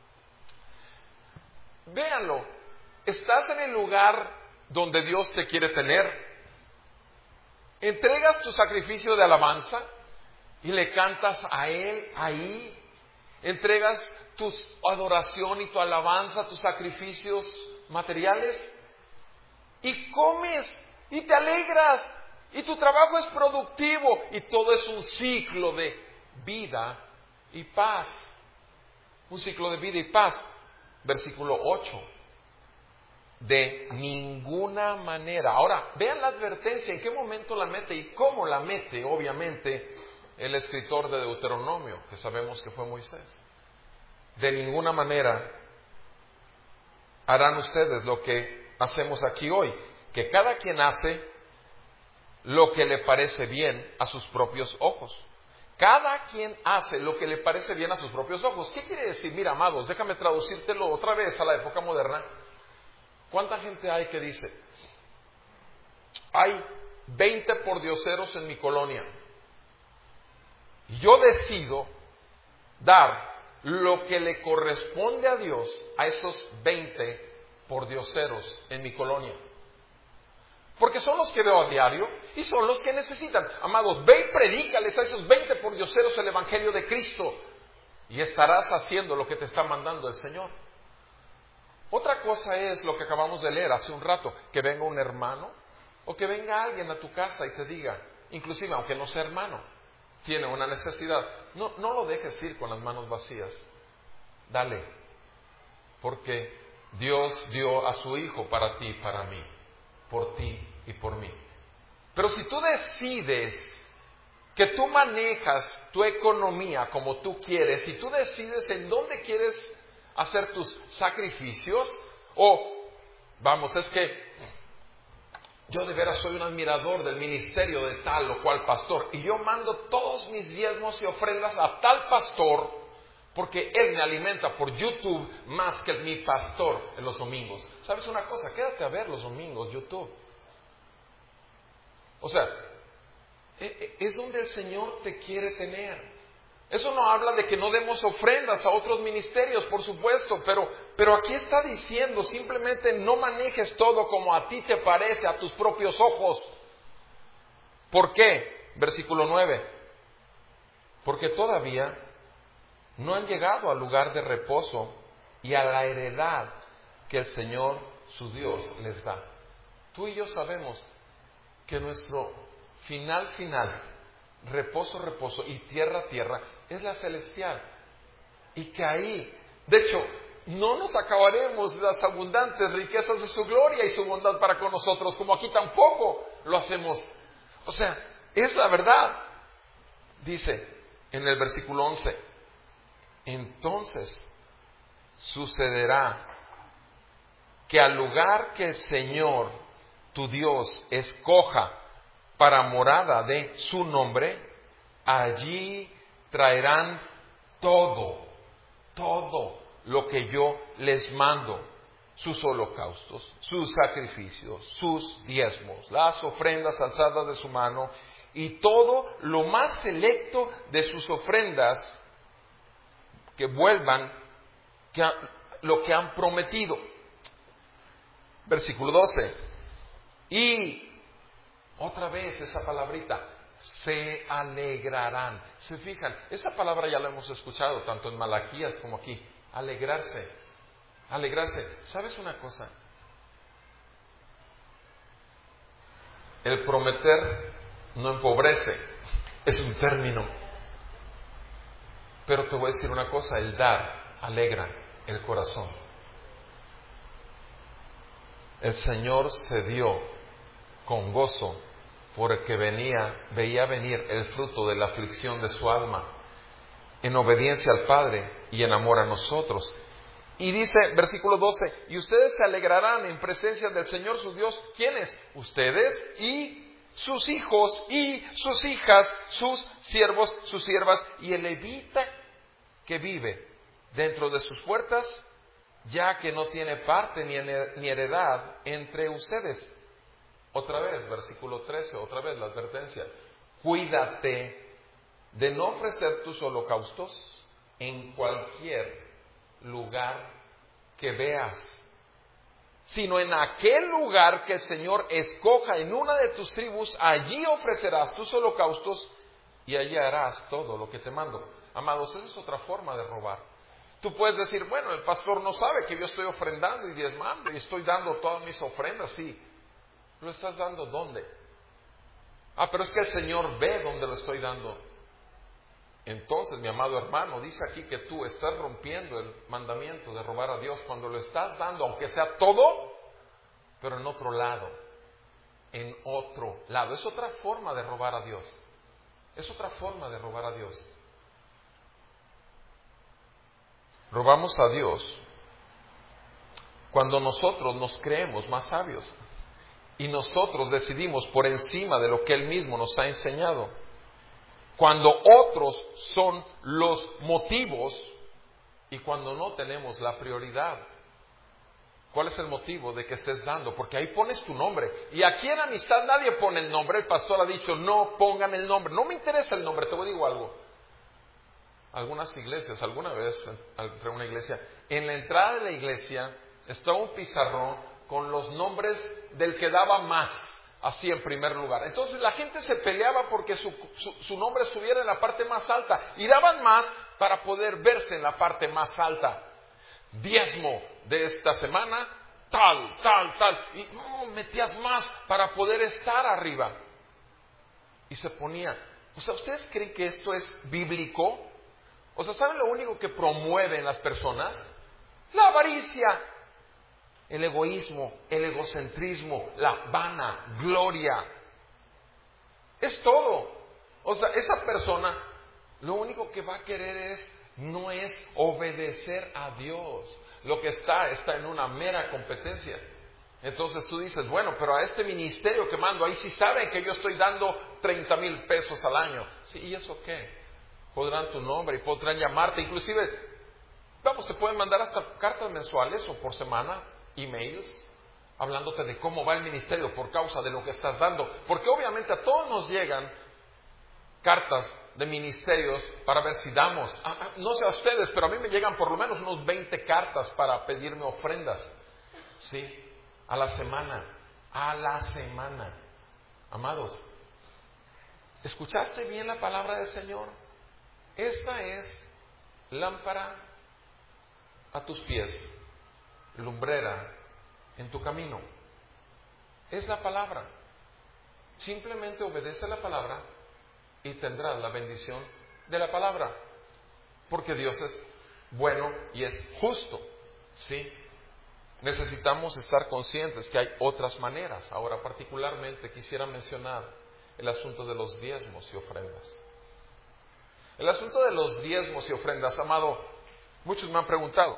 Véanlo, estás en el lugar donde Dios te quiere tener. Entregas tu sacrificio de alabanza y le cantas a Él ahí. Entregas tu adoración y tu alabanza, tus sacrificios materiales, y comes y te alegras y tu trabajo es productivo y todo es un ciclo de vida y paz. Un ciclo de vida y paz. Versículo 8. De ninguna manera. Ahora, vean la advertencia, en qué momento la mete y cómo la mete, obviamente, el escritor de Deuteronomio, que sabemos que fue Moisés. De ninguna manera harán ustedes lo que hacemos aquí hoy, que cada quien hace lo que le parece bien a sus propios ojos. Cada quien hace lo que le parece bien a sus propios ojos. ¿Qué quiere decir? Mira, amados, déjame traducírtelo otra vez a la época moderna. ¿Cuánta gente hay que dice? Hay 20 pordioseros en mi colonia. Y yo decido dar lo que le corresponde a Dios a esos 20 pordioseros en mi colonia. Porque son los que veo a diario y son los que necesitan. Amados, ve y predícales a esos 20 pordioseros el Evangelio de Cristo y estarás haciendo lo que te está mandando el Señor. Otra cosa es lo que acabamos de leer hace un rato, que venga un hermano o que venga alguien a tu casa y te diga, inclusive aunque no sea hermano, tiene una necesidad. No lo dejes ir con las manos vacías. Dale, porque Dios dio a su Hijo para ti y para mí, por ti y por mí. Pero si tú decides que tú manejas tu economía como tú quieres, y tú decides en dónde quieres hacer tus sacrificios, o vamos, es que yo de veras soy un admirador del ministerio de tal o cual pastor, y yo mando todos mis diezmos y ofrendas a tal pastor, porque él me alimenta por YouTube más que mi pastor en los domingos. ¿Sabes una cosa? Quédate a ver los domingos YouTube. O sea, es donde el Señor te quiere tener. Eso no habla de que no demos ofrendas a otros ministerios, por supuesto, pero aquí está diciendo simplemente no manejes todo como a ti te parece, a tus propios ojos. ¿Por qué? Versículo 9. Porque todavía no han llegado al lugar de reposo y a la heredad que el Señor, su Dios, les da. Tú y yo sabemos que nuestro final, reposo y tierra, es la celestial. Y que ahí, de hecho, no nos acabaremos de las abundantes riquezas de su gloria y su bondad para con nosotros, como aquí tampoco lo hacemos. O sea, es la verdad. Dice en el versículo 11, entonces sucederá que al lugar que el Señor, tu Dios, escoja para morada de su nombre, allí traerán todo lo que yo les mando, sus holocaustos, sus sacrificios, sus diezmos, las ofrendas alzadas de su mano y todo lo más selecto de sus ofrendas que vuelvan lo que han prometido. Versículo 12. Y otra vez esa palabrita, se alegrarán. ¿Se fijan? Esa palabra ya la hemos escuchado tanto en Malaquías como aquí. Alegrarse. Alegrarse. ¿Sabes una cosa? El prometer no empobrece. Es un término. Pero te voy a decir una cosa. El dar alegra el corazón. El Señor se dio con gozo porque veía venir el fruto de la aflicción de su alma, en obediencia al Padre y en amor a nosotros. Y dice, versículo 12, y ustedes se alegrarán en presencia del Señor su Dios. ¿Quiénes? Ustedes y sus hijos y sus hijas, sus siervos, sus siervas, y el levita que vive dentro de sus puertas, ya que no tiene parte ni heredad entre ustedes. Otra vez, versículo 13, otra vez la advertencia. Cuídate de no ofrecer tus holocaustos en cualquier lugar que veas, sino en aquel lugar que el Señor escoja en una de tus tribus, allí ofrecerás tus holocaustos y allí harás todo lo que te mando. Amados, esa es otra forma de robar. Tú puedes decir, bueno, el pastor no sabe que yo estoy ofrendando y diezmando y estoy dando todas mis ofrendas, sí. ¿Lo estás dando dónde? Pero es que el Señor ve dónde lo estoy dando. Entonces, mi amado hermano, dice aquí que tú estás rompiendo el mandamiento de robar a Dios cuando lo estás dando, aunque sea todo, pero en otro lado. En otro lado. Es otra forma de robar a Dios. Es otra forma de robar a Dios. Robamos a Dios cuando nosotros nos creemos más sabios y nosotros decidimos por encima de lo que Él mismo nos ha enseñado. Cuando otros son los motivos y cuando no tenemos la prioridad. ¿Cuál es el motivo de que estés dando? Porque ahí pones tu nombre. Y aquí en Amistad nadie pone el nombre. El pastor ha dicho, no pongan el nombre. No me interesa el nombre, te voy a decir algo. Algunas iglesias, alguna vez entré a una iglesia, en la entrada de la iglesia estaba un pizarrón con los nombres del que daba más, así en primer lugar. Entonces la gente se peleaba porque su nombre estuviera en la parte más alta y daban más para poder verse en la parte más alta. Diezmo de esta semana, tal, y metías más para poder estar arriba. Y se ponía, ¿ustedes creen que esto es bíblico? ¿Saben lo único que promueven las personas? La avaricia, el egoísmo, el egocentrismo, la vanagloria. Es todo. Esa persona lo único que va a querer no es obedecer a Dios. Lo que está en una mera competencia. Entonces tú dices, bueno, pero a este ministerio que mando, ahí sí saben que yo estoy dando 30,000 pesos al año. Sí, ¿y eso qué? Podrán tu nombre y podrán llamarte, inclusive, te pueden mandar hasta cartas mensuales o por semana, emails, hablándote de cómo va el ministerio por causa de lo que estás dando, porque obviamente a todos nos llegan cartas de ministerios para ver si damos, no sé a ustedes, pero a mí me llegan por lo menos unos 20 cartas para pedirme ofrendas, sí, a la semana, amados, ¿escuchaste bien la palabra del Señor? Esta es lámpara a tus pies, lumbrera en tu camino. Es la palabra. Simplemente obedece la palabra y tendrás la bendición de la palabra. Porque Dios es bueno y es justo. ¿Sí? Necesitamos estar conscientes que hay otras maneras. Ahora, particularmente, quisiera mencionar el asunto de los diezmos y ofrendas. El asunto de los diezmos y ofrendas, amado, muchos me han preguntado,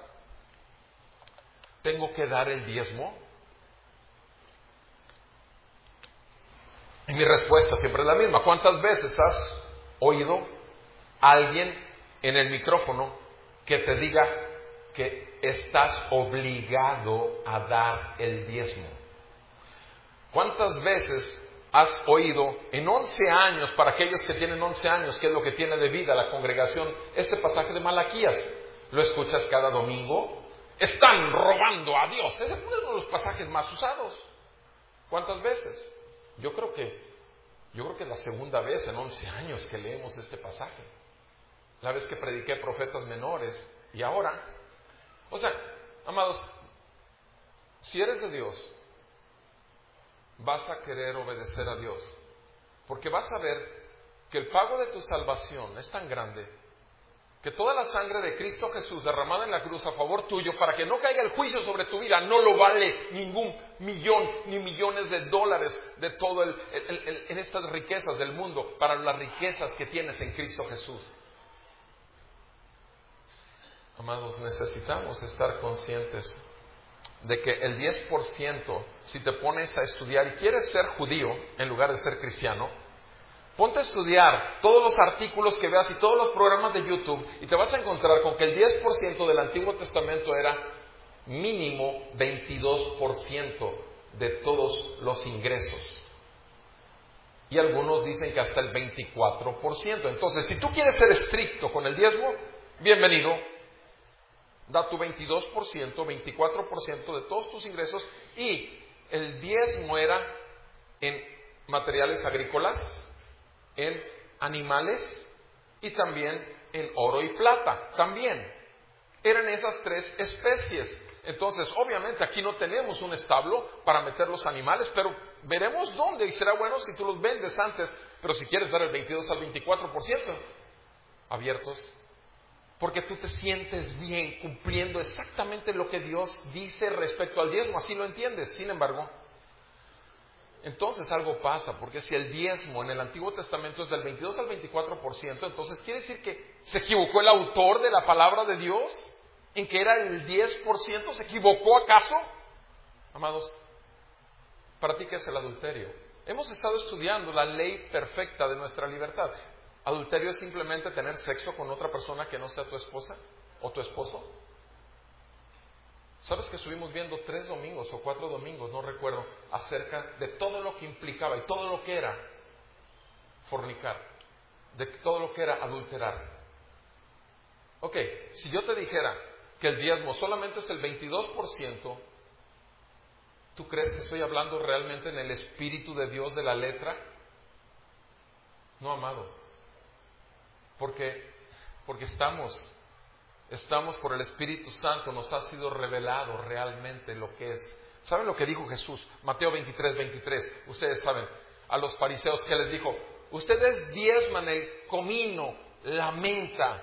¿tengo que dar el diezmo? Y mi respuesta siempre es la misma. ¿Cuántas veces has oído a alguien en el micrófono que te diga que estás obligado a dar el diezmo? ¿Cuántas veces has oído en 11 años, para aquellos que tienen 11 años, que es lo que tiene de vida la congregación, este pasaje de Malaquías? ¿Lo escuchas cada domingo? Están robando a Dios. Es uno de los pasajes más usados. ¿Cuántas veces? Yo creo que es la segunda vez en 11 años que leemos este pasaje. La vez que prediqué profetas menores y ahora. O sea, amados, si eres de Dios, vas a querer obedecer a Dios, porque vas a ver que el pago de tu salvación es tan grande, que toda la sangre de Cristo Jesús derramada en la cruz a favor tuyo, para que no caiga el juicio sobre tu vida, no lo vale ningún millón ni millones de dólares de todo en estas riquezas del mundo, para las riquezas que tienes en Cristo Jesús. Amados, necesitamos estar conscientes de que el 10%, si te pones a estudiar y quieres ser judío en lugar de ser cristiano, ponte a estudiar todos los artículos que veas y todos los programas de YouTube y te vas a encontrar con que el 10% del Antiguo Testamento era mínimo 22% de todos los ingresos. Y algunos dicen que hasta el 24%. Entonces, si tú quieres ser estricto con el diezmo, bienvenido. Da tu 22%, 24% de todos tus ingresos, y el diezmo era en materiales agrícolas, en animales y también en oro y plata. También eran esas tres especies. Entonces, obviamente aquí no tenemos un establo para meter los animales, pero veremos dónde, y será bueno si tú los vendes antes. Pero si quieres dar el 22 al 24%, abiertos. Porque tú te sientes bien cumpliendo exactamente lo que Dios dice respecto al diezmo, así lo entiendes. Sin embargo, entonces algo pasa, porque si el diezmo en el Antiguo Testamento es del 22 al 24%, entonces quiere decir que se equivocó el autor de la palabra de Dios en que era el 10%. ¿Se equivocó acaso? Amados, ¿para ti qué es el adulterio? Hemos estado estudiando la ley perfecta de nuestra libertad. ¿Adulterio es simplemente tener sexo con otra persona que no sea tu esposa o tu esposo? ¿Sabes que estuvimos viendo 3 domingos o 4 domingos, no recuerdo, acerca de todo lo que implicaba y todo lo que era fornicar, de todo lo que era adulterar? Ok, si yo te dijera que el diezmo solamente es el 22%, ¿tú crees que estoy hablando realmente en el Espíritu de Dios de la letra? No, amado. Porque estamos por el Espíritu Santo, nos ha sido revelado realmente lo que es. ¿Saben lo que dijo Jesús? Mateo 23. Ustedes saben, a los fariseos que les dijo: ustedes diezman el comino, la menta.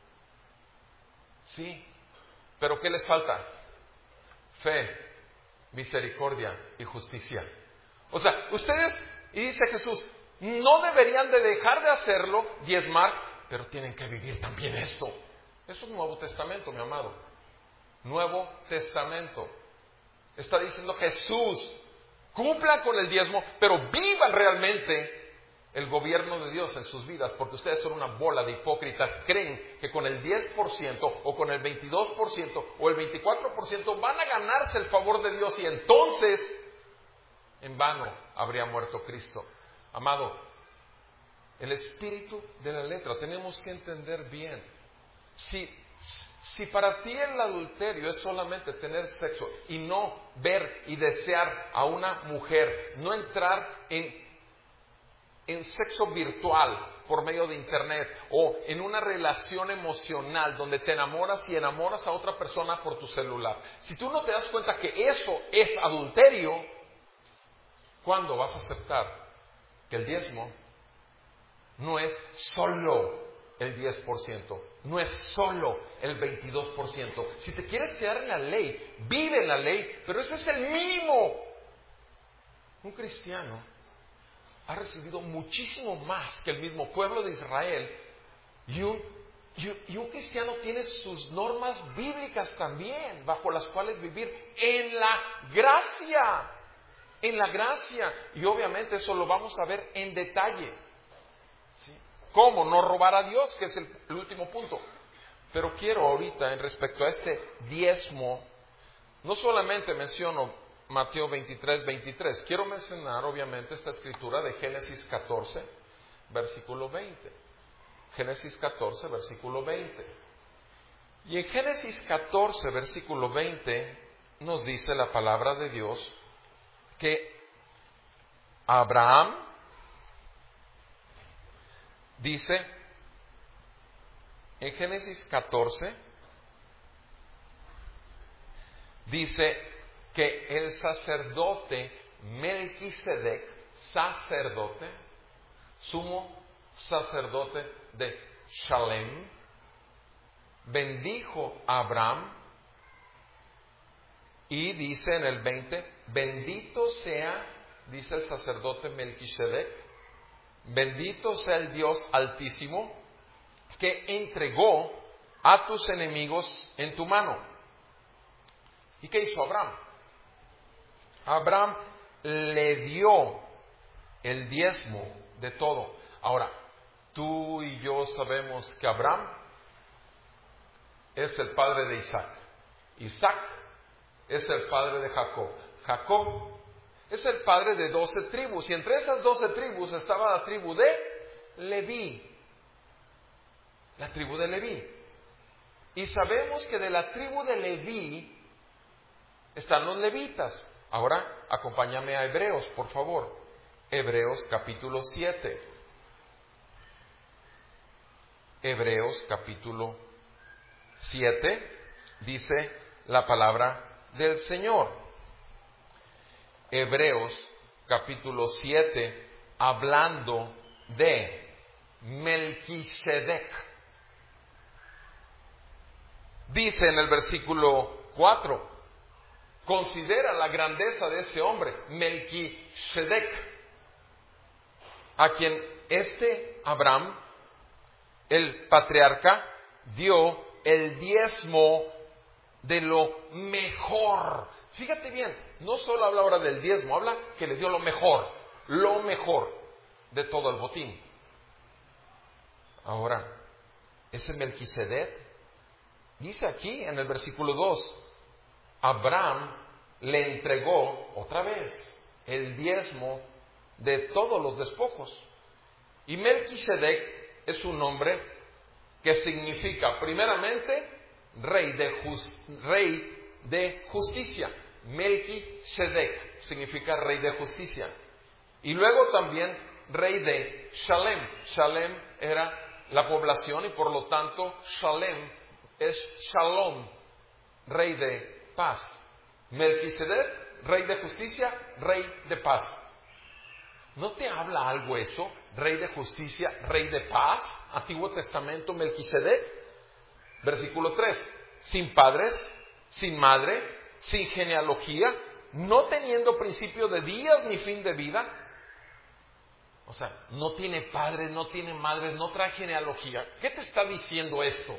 Sí, pero ¿qué les falta? Fe, misericordia y justicia. O sea, ustedes, y dice Jesús, no deberían de dejar de hacerlo, diezmar, pero tienen que vivir también esto. Eso es Nuevo Testamento, mi amado. Nuevo Testamento. Está diciendo Jesús, cumplan con el diezmo, pero vivan realmente el gobierno de Dios en sus vidas, porque ustedes son una bola de hipócritas. Creen que con el 10% o con el 22% o el 24% van a ganarse el favor de Dios, y entonces en vano habría muerto Cristo. Amado, el espíritu de la letra tenemos que entender bien. Si para ti el adulterio es solamente tener sexo y no ver y desear a una mujer, no entrar en sexo virtual por medio de internet o en una relación emocional donde te enamoras y enamoras a otra persona por tu celular, si tú no te das cuenta que eso es adulterio, ¿cuándo vas a aceptar que el diezmo no es solo el 10%, no es solo el 22%? Si te quieres quedar en la ley, vive en la ley, pero ese es el mínimo. Un cristiano ha recibido muchísimo más que el mismo pueblo de Israel, y un cristiano tiene sus normas bíblicas también, bajo las cuales vivir en la gracia. en la gracia. Y obviamente eso lo vamos a ver en detalle. ¿Sí? ¿Cómo no robar a Dios? Que es el último punto. Pero quiero ahorita, en respecto a este diezmo, no solamente menciono Mateo 23, quiero mencionar obviamente esta escritura de Génesis 14, versículo 20. Génesis 14, versículo 20. Y en Génesis 14, versículo 20, nos dice la palabra de Dios que Abraham dice, en Génesis 14, dice que el sacerdote Melquisedec, sumo sacerdote de Shalem, bendijo a Abraham y dice en el 20, bendito sea, dice el sacerdote Melquisedec, bendito sea el Dios Altísimo que entregó a tus enemigos en tu mano. ¿Y qué hizo Abraham? Abraham le dio el diezmo de todo. Ahora, tú y yo sabemos que Abraham es el padre de Isaac. Isaac es el padre de Jacob. Jacob es el padre de 12 tribus. Y entre esas 12 tribus estaba la tribu de Leví. La tribu de Leví. Y sabemos que de la tribu de Leví están los levitas. Ahora, acompáñame a Hebreos, por favor. Hebreos capítulo 7. Hebreos capítulo 7 dice la palabra del Señor. Hebreos capítulo 7, hablando de Melquisedec. Dice en el versículo 4, considera la grandeza de ese hombre, Melquisedec, a quien Abraham, el patriarca, dio el diezmo de lo mejor. Fíjate bien, no solo habla ahora del diezmo, habla que le dio lo mejor de todo el botín. Ahora, ese Melquisedec, dice aquí en el versículo 2, Abraham le entregó otra vez el diezmo de todos los despojos. Y Melquisedec es un nombre que significa, primeramente, rey de justicia. Melquisedec significa rey de justicia. Y luego también rey de Shalem. Shalem era la población y por lo tanto Shalem es Shalom, rey de paz. Melquisedec, rey de justicia, rey de paz. ¿No te habla algo eso? Rey de justicia, rey de paz. Antiguo Testamento, Melquisedec. Versículo 3. Sin padres, sin madre, sin genealogía, no teniendo principio de días ni fin de vida. O sea, no tiene padres, no tiene madres, no trae genealogía. ¿Qué te está diciendo esto?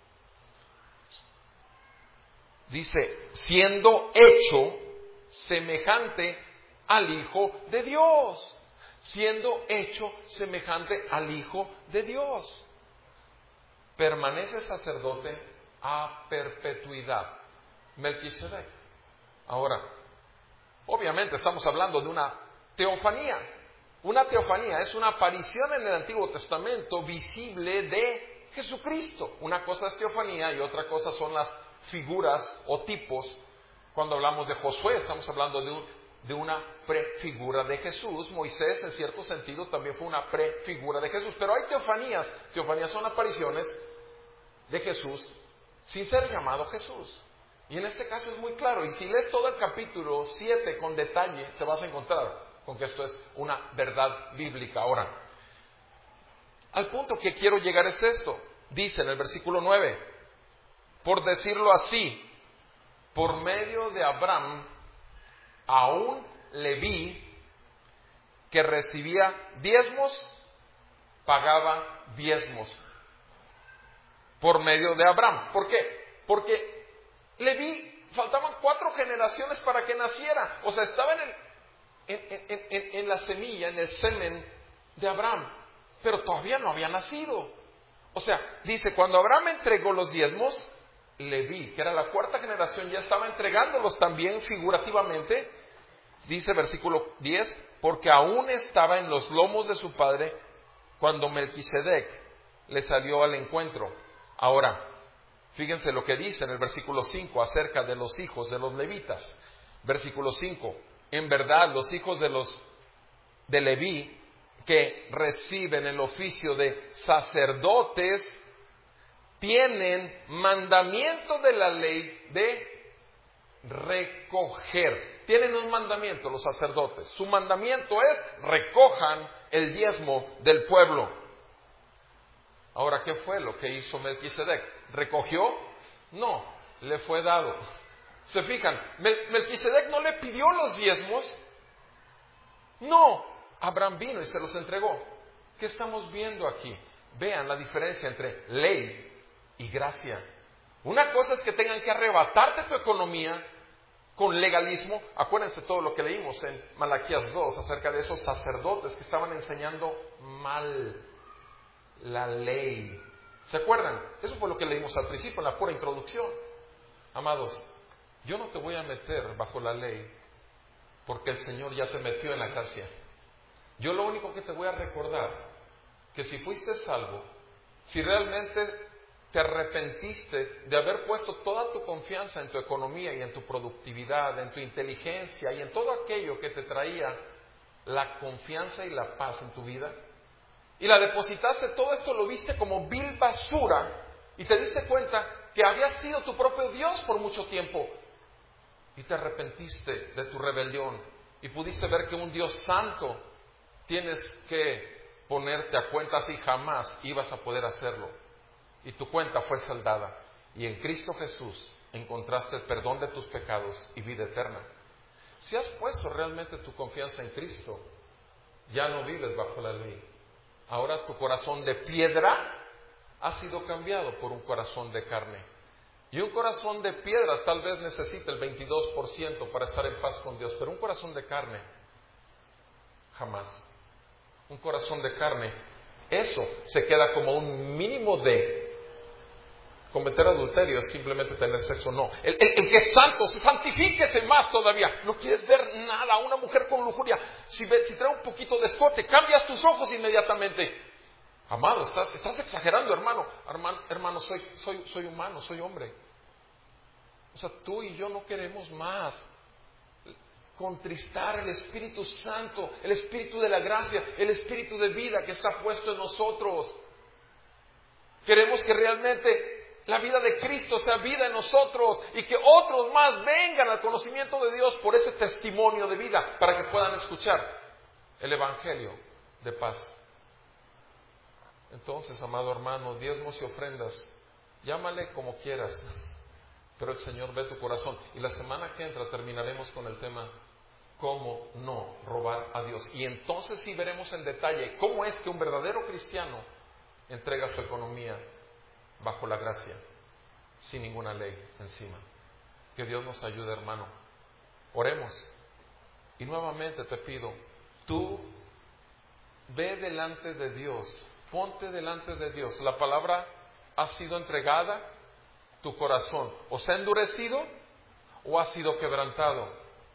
Dice, siendo hecho semejante al Hijo de Dios. Siendo hecho semejante al Hijo de Dios. Permanece sacerdote a perpetuidad. Melquisedec. Ahora, obviamente estamos hablando de una teofanía. Una teofanía es una aparición en el Antiguo Testamento visible de Jesucristo. Una cosa es teofanía y otra cosa son las figuras o tipos. Cuando hablamos de Josué, estamos hablando de una prefigura de Jesús. Moisés, en cierto sentido, también fue una prefigura de Jesús. Pero hay teofanías. Teofanías son apariciones de Jesús sin ser llamado Jesús. Y en este caso es muy claro. Y si lees todo el capítulo 7 con detalle, te vas a encontrar con que esto es una verdad bíblica. Ahora, al punto que quiero llegar es esto. Dice en el versículo 9, por decirlo así, por medio de Abraham, a un Leví que recibía diezmos, pagaba diezmos. Por medio de Abraham. ¿Por qué? Porque Leví, faltaban 4 generaciones para que naciera. O sea, estaba en la semilla, en el semen de Abraham, pero todavía no había nacido. O sea, dice, cuando Abraham entregó los diezmos, Leví, que era la cuarta generación, ya estaba entregándolos también figurativamente. Dice versículo 10, porque aún estaba en los lomos de su padre cuando Melquisedec le salió al encuentro. Ahora, fíjense lo que dice en el versículo 5 acerca de los hijos de los levitas. Versículo 5, en verdad los hijos de Leví que reciben el oficio de sacerdotes tienen mandamiento de la ley de recoger. Tienen un mandamiento los sacerdotes. Su mandamiento es recojan el diezmo del pueblo. Ahora, ¿qué fue lo que hizo Melquisedec? ¿Recogió? No, le fue dado. ¿Se fijan? Melquisedec no le pidió los diezmos. No, Abraham vino y se los entregó. ¿Qué estamos viendo aquí? Vean la diferencia entre ley y gracia. Una cosa es que tengan que arrebatarte tu economía con legalismo. Acuérdense todo lo que leímos en Malaquías 2 acerca de esos sacerdotes que estaban enseñando mal la ley. ¿Se acuerdan? Eso fue lo que leímos al principio, en la pura introducción. Amados, yo no te voy a meter bajo la ley porque el Señor ya te metió en la gracia. Yo lo único que te voy a recordar, que si fuiste salvo, si realmente te arrepentiste de haber puesto toda tu confianza en tu economía y en tu productividad, en tu inteligencia y en todo aquello que te traía la confianza y la paz en tu vida, y la depositaste, todo esto lo viste como vil basura y te diste cuenta que había sido tu propio Dios por mucho tiempo y te arrepentiste de tu rebelión y pudiste ver que un Dios santo tienes que ponerte a cuentas y jamás ibas a poder hacerlo. Y tu cuenta fue saldada. Y en Cristo Jesús encontraste el perdón de tus pecados y vida eterna. Si has puesto realmente tu confianza en Cristo, ya no vives bajo la ley. Ahora tu corazón de piedra ha sido cambiado por un corazón de carne. Y un corazón de piedra tal vez necesite el 22% para estar en paz con Dios, pero un corazón de carne, jamás. Un corazón de carne, eso se queda como un mínimo de cometer adulterio, es simplemente tener sexo. No, el que es santo, santifíquese más todavía. No quieres ver nada, una mujer con lujuria. Si trae un poquito de escote, cambias tus ojos inmediatamente. Amado, estás exagerando, hermano, soy humano, soy hombre. O sea, tú y yo no queremos más contristar el Espíritu Santo, el Espíritu de la gracia, el Espíritu de vida que está puesto en nosotros. Queremos que realmente la vida de Cristo sea vida en nosotros y que otros más vengan al conocimiento de Dios por ese testimonio de vida para que puedan escuchar el Evangelio de paz. Entonces, amado hermano, diezmos y ofrendas, llámale como quieras, pero el Señor ve tu corazón. Y la semana que entra terminaremos con el tema cómo no robar a Dios. Y entonces sí veremos en detalle cómo es que un verdadero cristiano entrega su economía bajo la gracia, sin ninguna ley encima. Que Dios nos ayude, hermano. Oremos. Y nuevamente te pido, tú ve delante de Dios, ponte delante de Dios. La palabra ha sido entregada, tu corazón o se ha endurecido o ha sido quebrantado.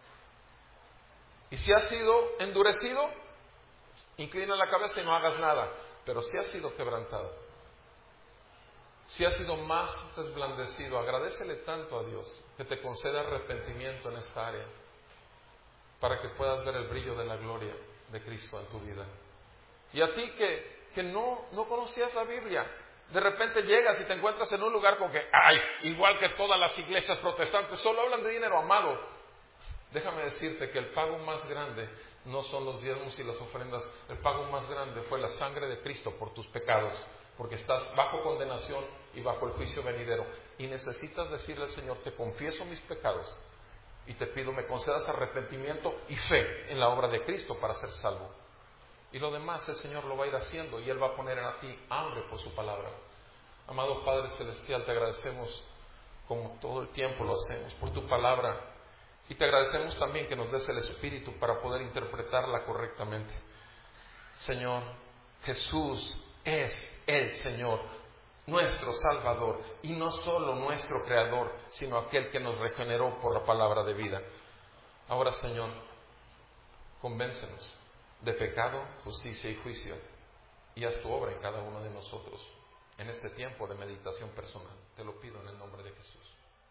Y si ha sido endurecido, inclina la cabeza y no hagas nada. Pero si ha sido quebrantado, si ha sido más desblandecido, agradécele tanto a Dios que te conceda arrepentimiento en esta área para que puedas ver el brillo de la gloria de Cristo en tu vida. Y a ti que no conocías la Biblia, de repente llegas y te encuentras en un lugar como que, igual que todas las iglesias protestantes, solo hablan de dinero. Amado, déjame decirte que el pago más grande no son los diezmos y las ofrendas. El pago más grande fue la sangre de Cristo por tus pecados, porque estás bajo condenación y bajo el juicio venidero. Y necesitas decirle al Señor, te confieso mis pecados y te pido me concedas arrepentimiento y fe en la obra de Cristo para ser salvo. Y lo demás el Señor lo va a ir haciendo y Él va a poner en ti hambre por su palabra. Amado Padre Celestial, te agradecemos como todo el tiempo lo hacemos por tu palabra Y te agradecemos también que nos des el Espíritu para poder interpretarla correctamente. Señor, Jesús es el Señor, nuestro Salvador, y no solo nuestro Creador, sino aquel que nos regeneró por la palabra de vida. Ahora, Señor, convéncenos de pecado, justicia y juicio, y haz tu obra en cada uno de nosotros en este tiempo de meditación personal. Te lo pido en el nombre de Jesús.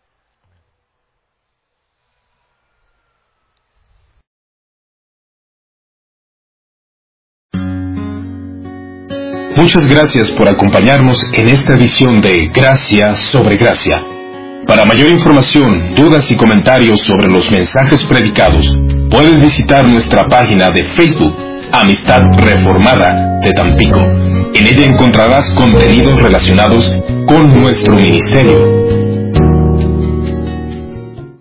Muchas gracias por acompañarnos en esta edición de Gracia sobre Gracia. Para mayor información, dudas y comentarios sobre los mensajes predicados, puedes visitar nuestra página de Facebook, Amistad Reformada de Tampico. En ella encontrarás contenidos relacionados con nuestro ministerio.